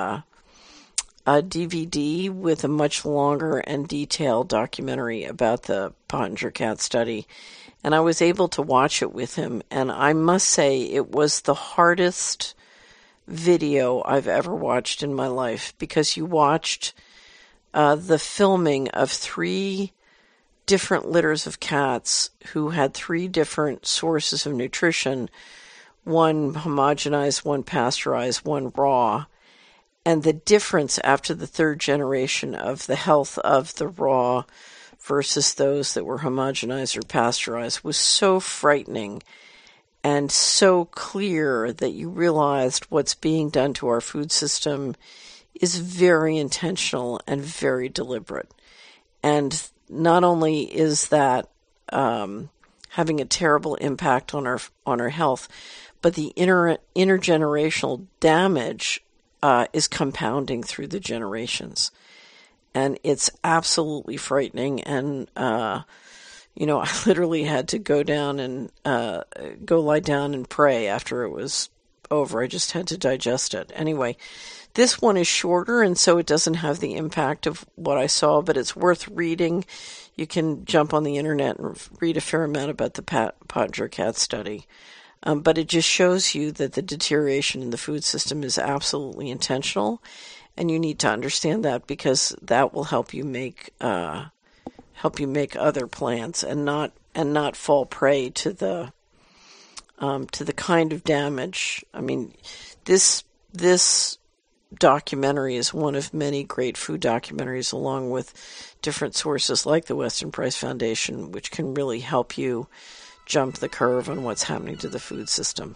DVD with a much longer and detailed documentary about the Pottinger cat study. And I was able to watch it with him. And I must say it was the hardest video I've ever watched in my life, because you watched the filming of 3 different litters of cats who had 3 different sources of nutrition, one homogenized, one pasteurized, one raw. And the difference after the 3rd generation of the health of the raw versus those that were homogenized or pasteurized was so frightening and so clear that you realized what's being done to our food system is very intentional and very deliberate. And not only is that having a terrible impact on our health, but the intergenerational damage is compounding through the generations. And it's absolutely frightening. And, I literally had to go down and go lie down and pray after it was over. I just had to digest it. Anyway, this one is shorter, and so it doesn't have the impact of what I saw, but it's worth reading. You can jump on the internet and read a fair amount about the Pottinger cat study. But it just shows you that the deterioration in the food system is absolutely intentional, and you need to understand that because that will help you make other plans and not fall prey to the kind of damage. I mean, this documentary is one of many great food documentaries, along with different sources like the Weston Price Foundation, which can really help you jump the curve on what's happening to the food system.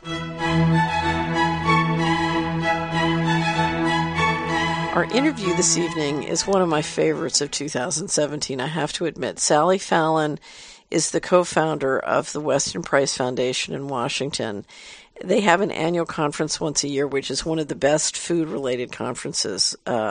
Our interview this evening is one of my favorites of 2017, I have to admit. Sally Fallon is the co-founder of the Weston Price Foundation in Washington. They have an annual conference once a year, which is one of the best food-related conferences.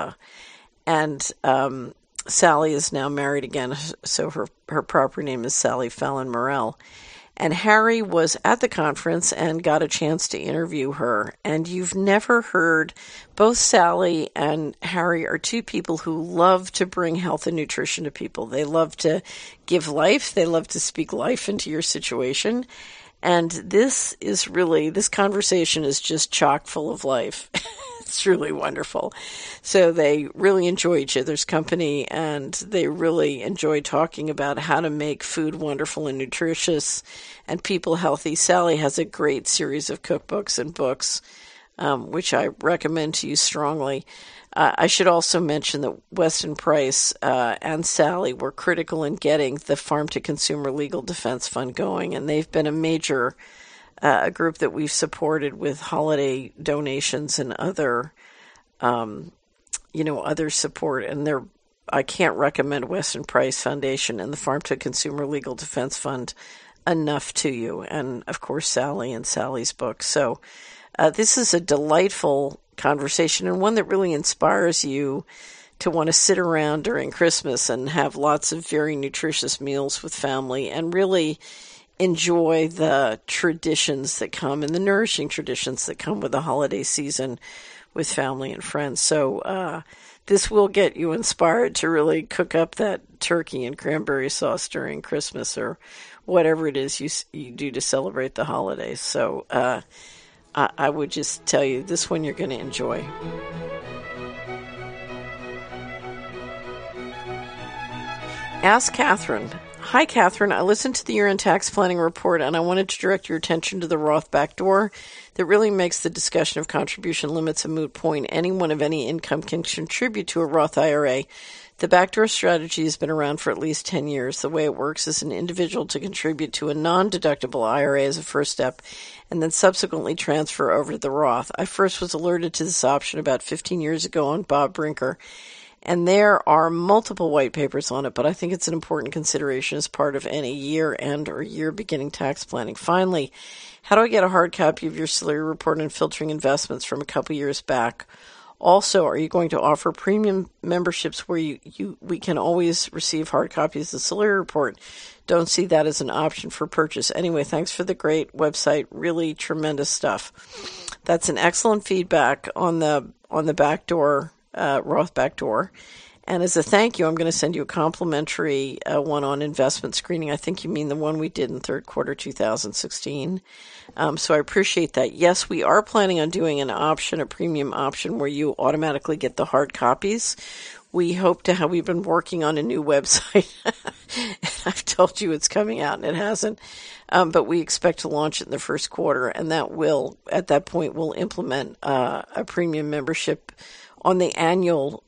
Sally is now married again, so her proper name is Sally Fallon Morell. And Harry was at the conference and got a chance to interview her. And you've never heard, both Sally and Harry are 2 people who love to bring health and nutrition to people. They love to give life. They love to speak life into your situation. And this conversation is just chock full of life. It's really wonderful. So they really enjoy each other's company, and they really enjoy talking about how to make food wonderful and nutritious and people healthy. Sally has a great series of cookbooks and books, which I recommend to you strongly. I should also mention that Weston Price and Sally were critical in getting the Farm to Consumer Legal Defense Fund going, and they've been a major group that we've supported with holiday donations and other support. And I can't recommend Weston Price Foundation and the Farm to Consumer Legal Defense Fund enough to you. And of course, Sally and Sally's book. So this is a delightful conversation, and one that really inspires you to want to sit around during Christmas and have lots of very nutritious meals with family and really enjoy the traditions that come and the nourishing traditions that come with the holiday season with family and friends. So this will get you inspired to really cook up that turkey and cranberry sauce during Christmas or whatever it is you do to celebrate the holidays. So I would just tell you, this one you're going to enjoy. Ask Catherine. Hi, Catherine. I listened to the year-end tax planning report, and I wanted to direct your attention to the Roth backdoor that really makes the discussion of contribution limits a moot point. Anyone of any income can contribute to a Roth IRA. The backdoor strategy has been around for at least 10 years. The way it works is an individual to contribute to a non-deductible IRA as a first step and then subsequently transfer over to the Roth. I first was alerted to this option about 15 years ago on Bob Brinker, and there are multiple white papers on it, but I think it's an important consideration as part of any year-end or year-beginning tax planning. Finally, how do I get a hard copy of your Solari report on filtering investments from a couple years back? Also, are you going to offer premium memberships where we can always receive hard copies of the Solari report? Don't see that as an option for purchase. Anyway, thanks for the great website. Really tremendous stuff. That's an excellent feedback on the backdoor, Roth backdoor. And as a thank you, I'm going to send you a complimentary one on investment screening. I think you mean the one we did in third quarter 2016. So I appreciate that. Yes, we are planning on doing an option, a premium option, where you automatically get the hard copies. we've been working on a new website. I've told you it's coming out and it hasn't. But we expect to launch it in the first quarter, and at that point, we'll implement a premium membership on the annual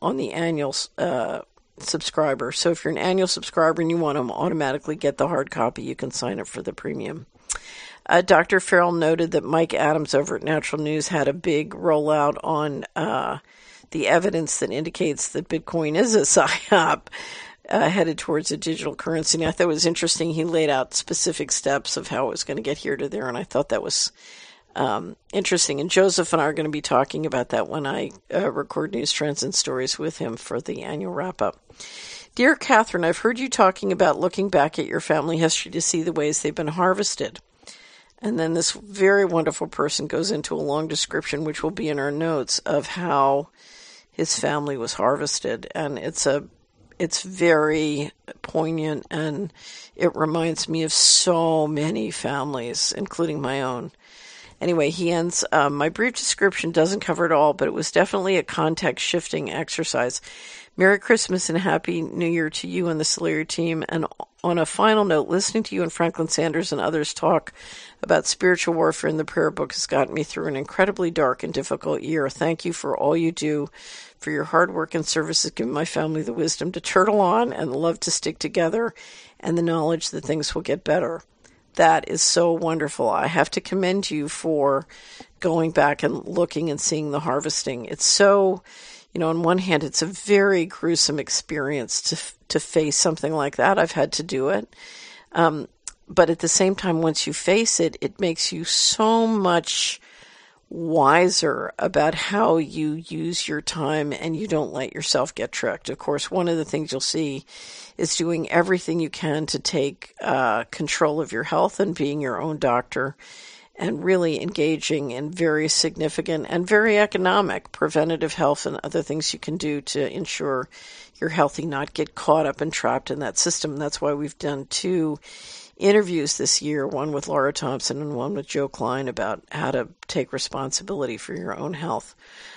subscriber. So if you're an annual subscriber and you want to automatically get the hard copy, you can sign up for the premium. Dr. Farrell noted that Mike Adams over at Natural News had a big rollout on the evidence that indicates that Bitcoin is a PSYOP headed towards a digital currency. And I thought it was interesting. He laid out specific steps of how it was going to get here to there, and I thought that was interesting. And Joseph and I are going to be talking about that when I record News Trends and Stories with him for the annual wrap-up. Dear Catherine, I've heard you talking about looking back at your family history to see the ways they've been harvested. And then this very wonderful person goes into a long description, which will be in our notes, of how his family was harvested. And it's very poignant, and it reminds me of so many families, including my own. Anyway, he ends, my brief description doesn't cover it all, but it was definitely a context-shifting exercise. Merry Christmas and Happy New Year to you and the Solari team. And on a final note, listening to you and Franklin Sanders and others talk about spiritual warfare in the prayer book has gotten me through an incredibly dark and difficult year. Thank you for all you do, for your hard work and service has given my family the wisdom to turtle on and the love to stick together and the knowledge that things will get better. That is so wonderful. I have to commend you for going back and looking and seeing the harvesting. It's so, on one hand, it's a very gruesome experience to face something like that. I've had to do it. But at the same time, once you face it, it makes you so much wiser about how you use your time and you don't let yourself get tricked. Of course, one of the things you'll see is doing everything you can to take control of your health and being your own doctor and really engaging in very significant and very economic preventative health and other things you can do to ensure you're healthy, not get caught up and trapped in that system. That's why we've done 2 interviews this year, one with Laura Thompson and one with Joe Klein, about how to take responsibility for your own health.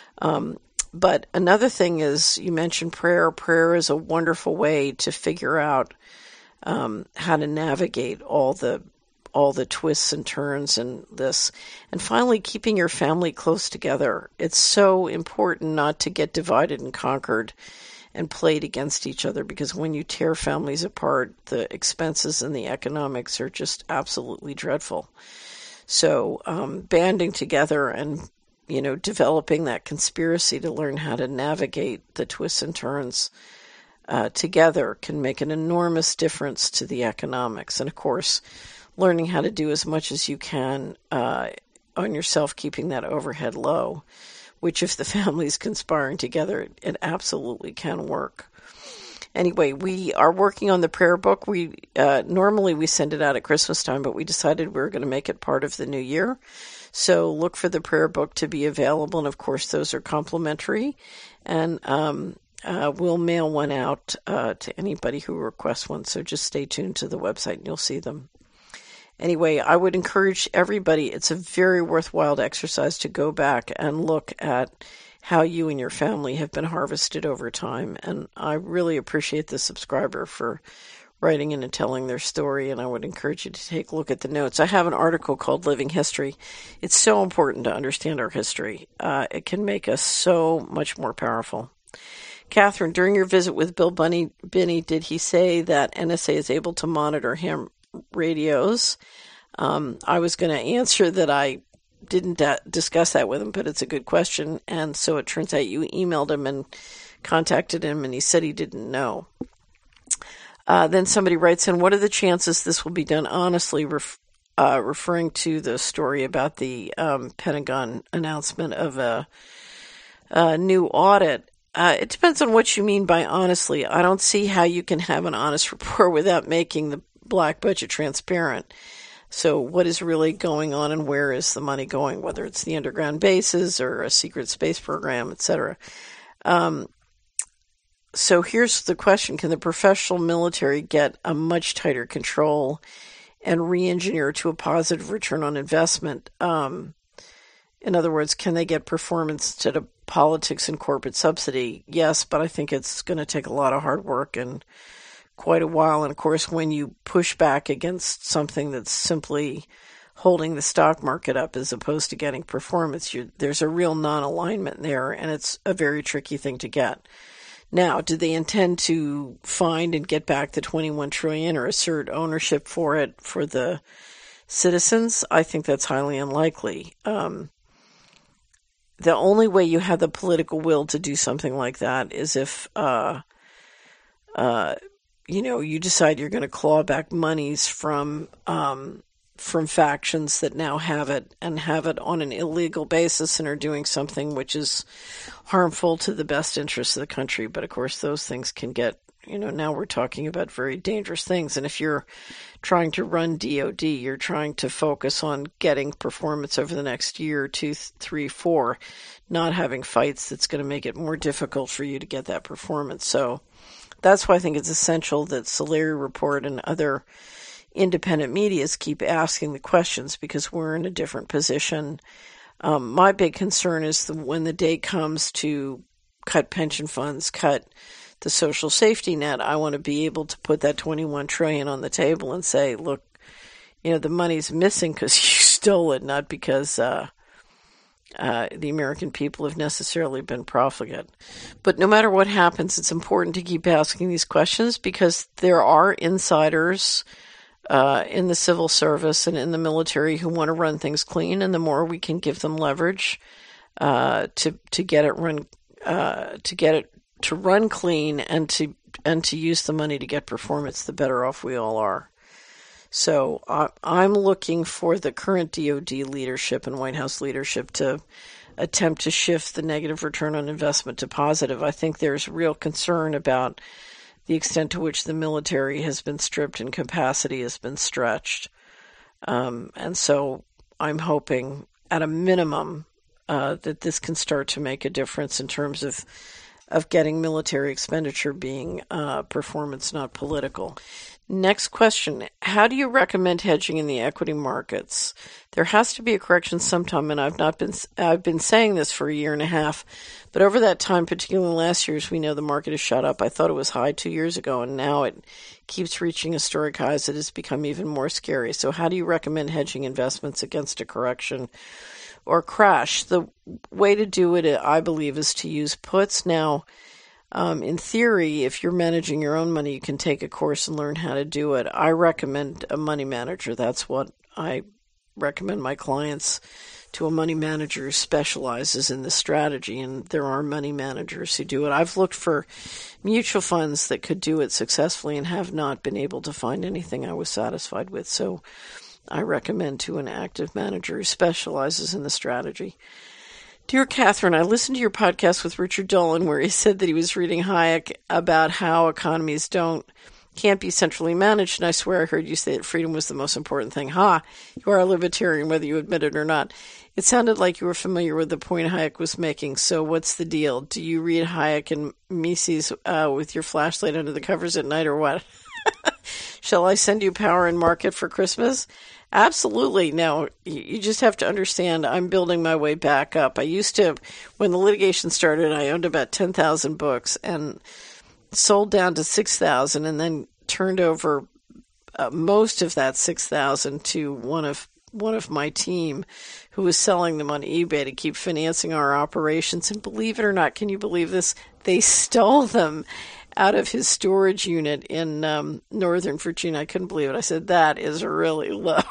But another thing is, you mentioned prayer. Prayer is a wonderful way to figure out how to navigate all the twists and turns and this. And finally, keeping your family close together. It's so important not to get divided and conquered and played against each other, because when you tear families apart, the expenses and the economics are just absolutely dreadful. So banding together and, developing that conspiracy to learn how to navigate the twists and turns together can make an enormous difference to the economics. And of course, learning how to do as much as you can on yourself, keeping that overhead low, which if the family's conspiring together, it absolutely can work. Anyway, we are working on the prayer book. We normally we send it out at Christmas time, but we decided we were going to make it part of the new year. So look for the prayer book to be available, and of course those are complimentary. And we'll mail one out to anybody who requests one. So just stay tuned to the website and you'll see them. Anyway, I would encourage everybody, it's a very worthwhile exercise to go back and look at how you and your family have been harvested over time. And I really appreciate the subscriber for writing in and telling their story, and I would encourage you to take a look at the notes. I have an article called Living History. It's so important to understand our history. It can make us so much more powerful. Catherine, during your visit with Bill Binney, did he say that NSA is able to monitor ham radios? I was going to answer that I didn't discuss that with him, but it's a good question. And so it turns out you emailed him and contacted him, and he said he didn't know. Then somebody writes in, what are the chances this will be done honestly, referring to the story about the Pentagon announcement of a new audit? It depends on what you mean by honestly. I don't see how you can have an honest report without making the black budget transparent. So what is really going on and where is the money going, whether it's the underground bases or a secret space program, etc. So here's the question. Can the professional military get a much tighter control and re-engineer to a positive return on investment? In other words, can they get performance instead of politics and corporate subsidy? Yes, but I think it's going to take a lot of hard work and quite a while. And of course, when you push back against something that's simply holding the stock market up as opposed to getting performance, there's a real non-alignment there, and it's a very tricky thing to get. Now, do they intend to find and get back the $21 trillion or assert ownership for it for the citizens? I think that's highly unlikely. The only way you have the political will to do something like that is if, you decide you're going to claw back monies from factions that now have it and have it on an illegal basis and are doing something which is harmful to the best interests of the country. But of course, those things can get, now we're talking about very dangerous things. And if you're trying to run DOD, you're trying to focus on getting performance over the next year, 2, 3, 4, not having fights that's going to make it more difficult for you to get that performance. So that's why I think it's essential that Solari Report and other independent medias keep asking the questions, because we're in a different position. My big concern is when the day comes to cut pension funds, cut the social safety net, I want to be able to put that $21 trillion on the table and say, look, the money's missing because you stole it, not because the American people have necessarily been profligate. But no matter what happens, it's important to keep asking these questions, because there are insiders in the civil service and in the military who want to run things clean, and the more we can give them leverage to get it to run clean and to use the money to get performance, the better off we all are. So I'm looking for the current DOD leadership and White House leadership to attempt to shift the negative return on investment to positive. I think there's real concern about the extent to which the military has been stripped and capacity has been stretched. And so I'm hoping, at a minimum, that this can start to make a difference in terms of getting military expenditure being performance, not political. Next question. How do you recommend hedging in the equity markets? There has to be a correction sometime, and I've been saying this for a year and a half, but over that time, particularly last year, as we know, the market has shot up. I thought it was high 2 years ago, and now it keeps reaching historic highs. It has become even more scary. So how do you recommend hedging investments against a correction or crash? The way to do it, I believe, is to use puts. Now, in theory, if you're managing your own money, you can take a course and learn how to do it. I recommend a money manager. That's what I recommend my clients to, a money manager who specializes in this strategy, and there are money managers who do it. I've looked for mutual funds that could do it successfully and have not been able to find anything I was satisfied with. So I recommend to an active manager who specializes in the strategy. Dear Catherine, I listened to your podcast with Richard Dolan where he said that he was reading Hayek about how economies can't be centrally managed, and I swear I heard you say that freedom was the most important thing. You are a libertarian, whether you admit it or not. It sounded like you were familiar with the point Hayek was making, so what's the deal? Do you read Hayek and Mises with your flashlight under the covers at night, or what? Shall I send you Power and Market for Christmas? Absolutely. Now, you just have to understand, I'm building my way back up. I used to, when the litigation started, I owned about 10,000 books and sold down to 6,000, and then turned over most of that 6,000 to one of my team who was selling them on eBay to keep financing our operations. And believe it or not, can you believe this? They stole them out of his storage unit in Northern Virginia. I couldn't believe it. I said, that is really low.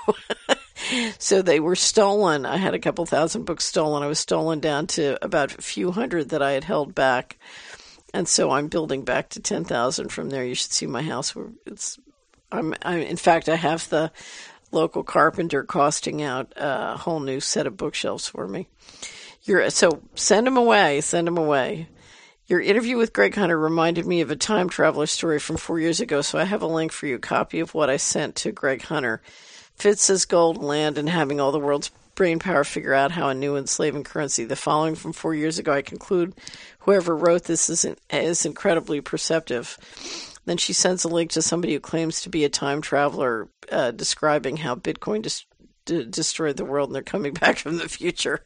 So they were stolen. I had a couple thousand books stolen. I was stolen down to about a few hundred that I had held back. And so I'm building back to 10,000 from there. You should see my house. In fact, I have the local carpenter costing out a whole new set of bookshelves for me. So send them away. Send them away. Your interview with Greg Hunter reminded me of a time traveler story from 4 years ago, so I have a link for you, a copy of what I sent to Greg Hunter. Fitz as gold, land, and having all the world's brain power figure out how a new enslaving currency. The following from 4 years ago, I conclude whoever wrote this is incredibly perceptive. Then she sends a link to somebody who claims to be a time traveler describing how Bitcoin destroyed the world and they're coming back from the future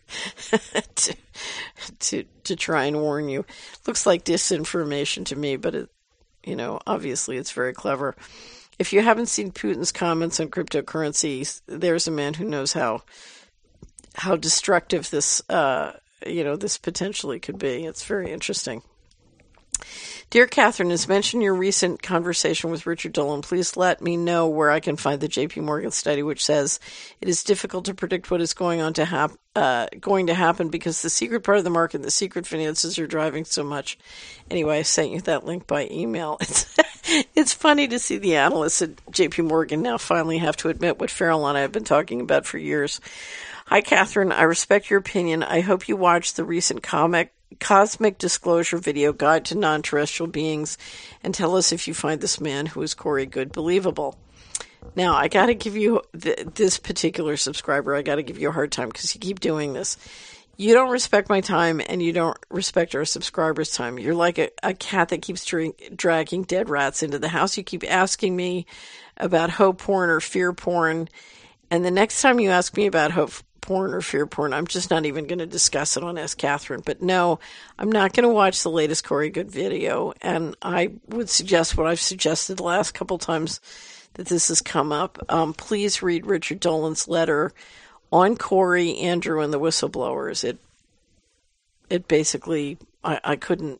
to try and warn you. Looks like disinformation to me, but obviously it's very clever. If you haven't seen Putin's comments on cryptocurrencies, there's a man who knows how destructive this this potentially could be. It's very interesting. Dear Catherine, as mentioned in your recent conversation with Richard Dolan, please let me know where I can find the J.P. Morgan study, which says it is difficult to predict what is going to happen because the secret part of the market, the secret finances are driving so much. Anyway, I sent you that link by email. It's funny to see the analysts at J.P. Morgan now finally have to admit what Farrell and I have been talking about for years. Hi, Catherine. I respect your opinion. I hope you watched the recent Cosmic Disclosure video, Guide to Non-Terrestrial Beings, and tell us if you find this man who is Corey Goode believable. Now, I got to give you, this particular subscriber, I got to give you a hard time because you keep doing this. You don't respect my time and you don't respect our subscribers' time. You're like a cat that keeps dragging dead rats into the house. You keep asking me about hope porn or fear porn. And the next time you ask me about hope porn or fear porn, I'm just not even going to discuss it on Ask Catherine. But no, I'm not going to watch the latest Corey Goode video. And I would suggest what I've suggested the last couple times that this has come up. Please read Richard Dolan's letter on Corey, Andrew, and the whistleblowers. It basically, I couldn't,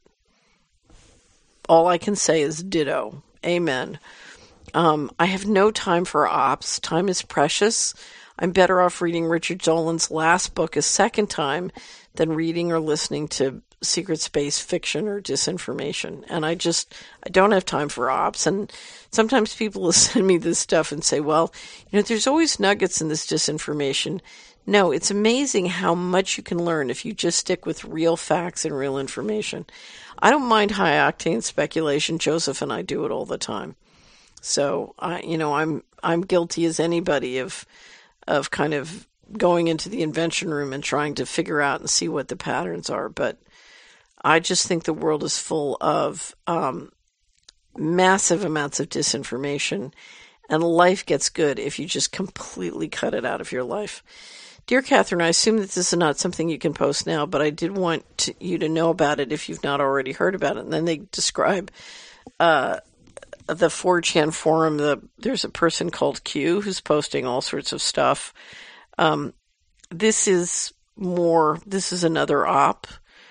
all I can say is ditto. Amen. I have no time for ops. Time is precious. I'm better off reading Richard Dolan's last book a second time than reading or listening to secret space fiction or disinformation. And I don't have time for ops. And sometimes people will send me this stuff and say, well, there's always nuggets in this disinformation. No, it's amazing how much you can learn if you just stick with real facts and real information. I don't mind high-octane speculation. Joseph and I do it all the time. So, I'm guilty as anybody of kind of going into the invention room and trying to figure out and see what the patterns are. But I just think the world is full of massive amounts of disinformation, and life gets good if you just completely cut it out of your life. Dear Catherine, I assume that this is not something you can post now, but I did want you to know about it if you've not already heard about it. And then they describe the 4chan forum. There's a person called Q who's posting all sorts of stuff. This is another op.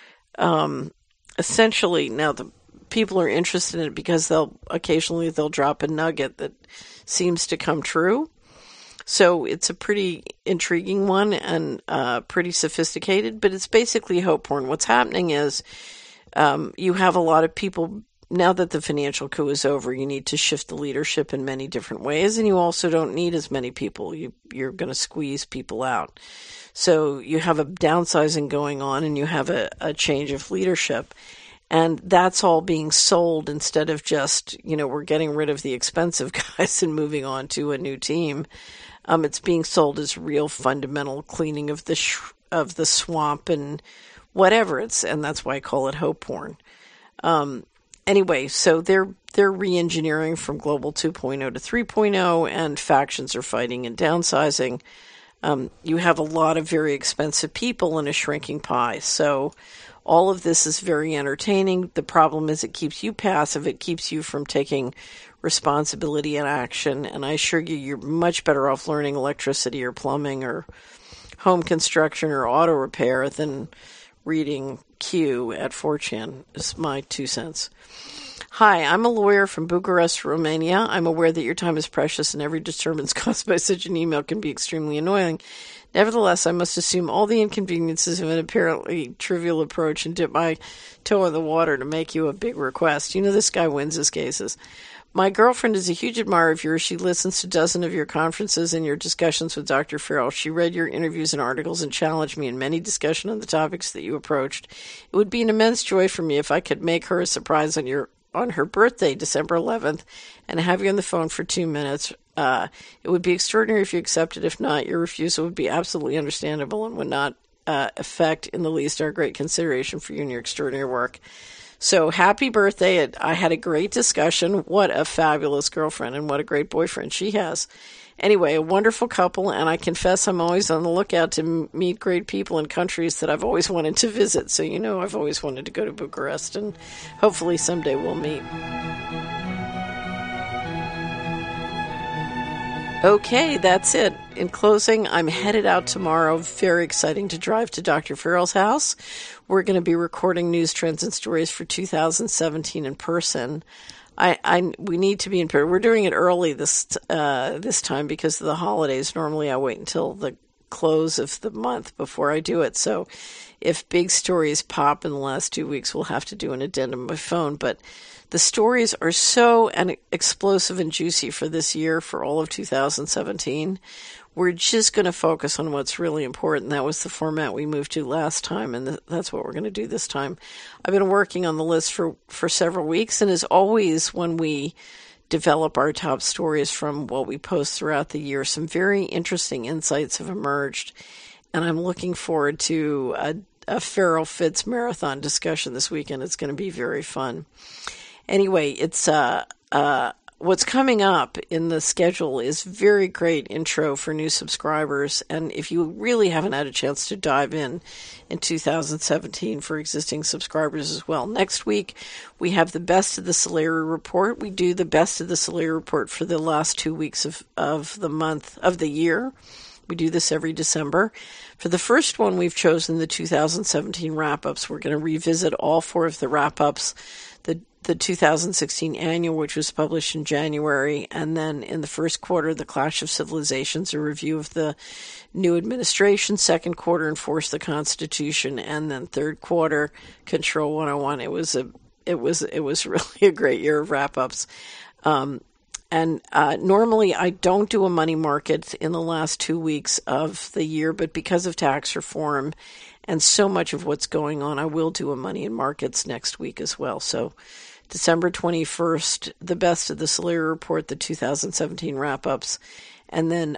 Essentially, now the people are interested in it because they'll drop a nugget that seems to come true. So it's a pretty intriguing one and pretty sophisticated, but it's basically hope porn. What's happening is you have a lot of people. Now that the financial coup is over, you need to shift the leadership in many different ways, and you also don't need as many people. You're going to squeeze people out. So you have a downsizing going on, and you have a change of leadership. And that's all being sold instead of just, we're getting rid of the expensive guys and moving on to a new team. It's being sold as real fundamental cleaning of the swamp and whatever and that's why I call it hope porn. Anyway, so they're re-engineering from Global 2.0 to 3.0, and factions are fighting and downsizing. You have a lot of very expensive people in a shrinking pie. So all of this is very entertaining. The problem is it keeps you passive. It keeps you from taking responsibility and action. And I assure you, you're much better off learning electricity or plumbing or home construction or auto repair than reading Q at 4chan, is my 2 cents. Hi, I'm a lawyer from Bucharest, Romania. I'm aware that your time is precious and every disturbance caused by such an email can be extremely annoying. Nevertheless, I must assume all the inconveniences of an apparently trivial approach and dip my toe in the water to make you a big request. This guy wins his cases. My girlfriend is a huge admirer of yours. She listens to dozens of your conferences and your discussions with Dr. Farrell. She read your interviews and articles and challenged me in many discussions on the topics that you approached. It would be an immense joy for me if I could make her a surprise on her birthday, December 11th, and have you on the phone for 2 minutes. It would be extraordinary if you accepted. If not, your refusal would be absolutely understandable and would not affect in the least our great consideration for you and your extraordinary work. So happy birthday. I had a great discussion. What a fabulous girlfriend and what a great boyfriend she has. Anyway, a wonderful couple, and I confess I'm always on the lookout to meet great people in countries that I've always wanted to visit. So, I've always wanted to go to Bucharest, and hopefully someday we'll meet. Okay, that's it. In closing, I'm headed out tomorrow. Very exciting to drive to Dr. Farrell's house. We're going to be recording news, trends, and stories for 2017 in person. We need to be in person. We're doing it early this time because of the holidays. Normally, I wait until the close of the month before I do it. So, if big stories pop in the last 2 weeks, we'll have to do an addendum by phone. But the stories are so explosive and juicy for this year, for all of 2017. We're just going to focus on what's really important. That was the format we moved to last time, and that's what we're going to do this time. I've been working on the list for several weeks, and as always, when we develop our top stories from what we post throughout the year, some very interesting insights have emerged, and I'm looking forward to a Farrell Fitz marathon discussion this weekend. It's going to be very fun. Anyway, it's what's coming up in the schedule is very great intro for new subscribers, and if you really haven't had a chance to dive in 2017 for existing subscribers as well. Next week, we have the Best of the Solari Report. We do the Best of the Solari Report for the last 2 weeks of the month of the year. We do this every December. For the first one, we've chosen the 2017 wrap-ups. We're going to revisit all 4 of the wrap-ups. The 2016 annual, which was published in January, and then in the first quarter, the Clash of Civilizations, a review of the new administration, second quarter, Enforce the Constitution, and then third quarter, Control 101. It was really a great year of wrap-ups. Normally I don't do a money market in the last 2 weeks of the year, but because of tax reform and so much of what's going on, I will do a money in markets next week as well. So December 21st, the Best of the Solari Report, the 2017 wrap-ups, and then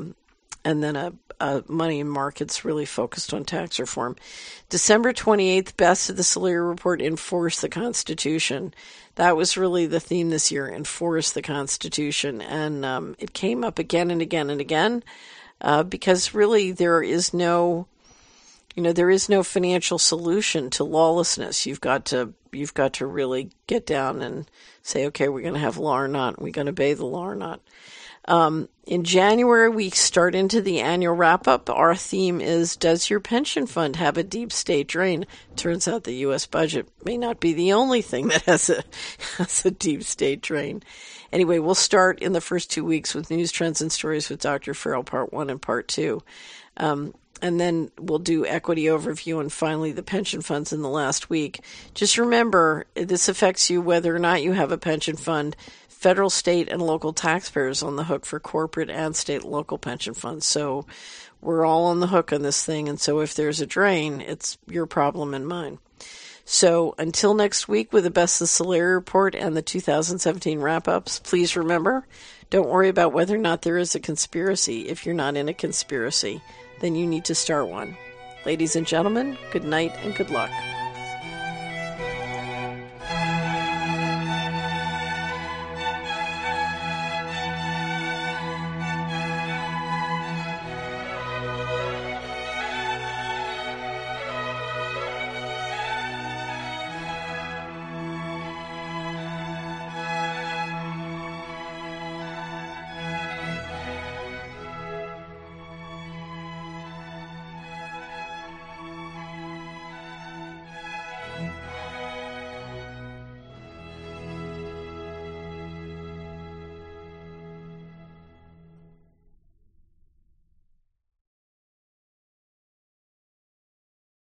a money in markets really focused on tax reform. December 28th, Best of the Solari Report, Enforce the Constitution. That was really the theme this year, Enforce the Constitution. And it came up again and again and again because really there is no financial solution to lawlessness. You've got to really get down and say, okay, we're going to have law or not. We're going to obey the law or not. In January, we start into the annual wrap-up. Our theme is, does your pension fund have a deep state drain? Turns out the U.S. budget may not be the only thing that has a deep state drain. Anyway, we'll start in the first 2 weeks with news, trends, and stories with Dr. Farrell, part 1 and part 2. And then we'll do equity overview and finally the pension funds in the last week. Just remember, this affects you whether or not you have a pension fund. Federal, state, and local taxpayers on the hook for corporate and state and local pension funds. So we're all on the hook on this thing. And so if there's a drain, it's your problem and mine. So until next week with the Best of the Solari Report and the 2017 wrap-ups, please remember, don't worry about whether or not there is a conspiracy. If you're not in a conspiracy, then you need to start one. Ladies and gentlemen, good night and good luck.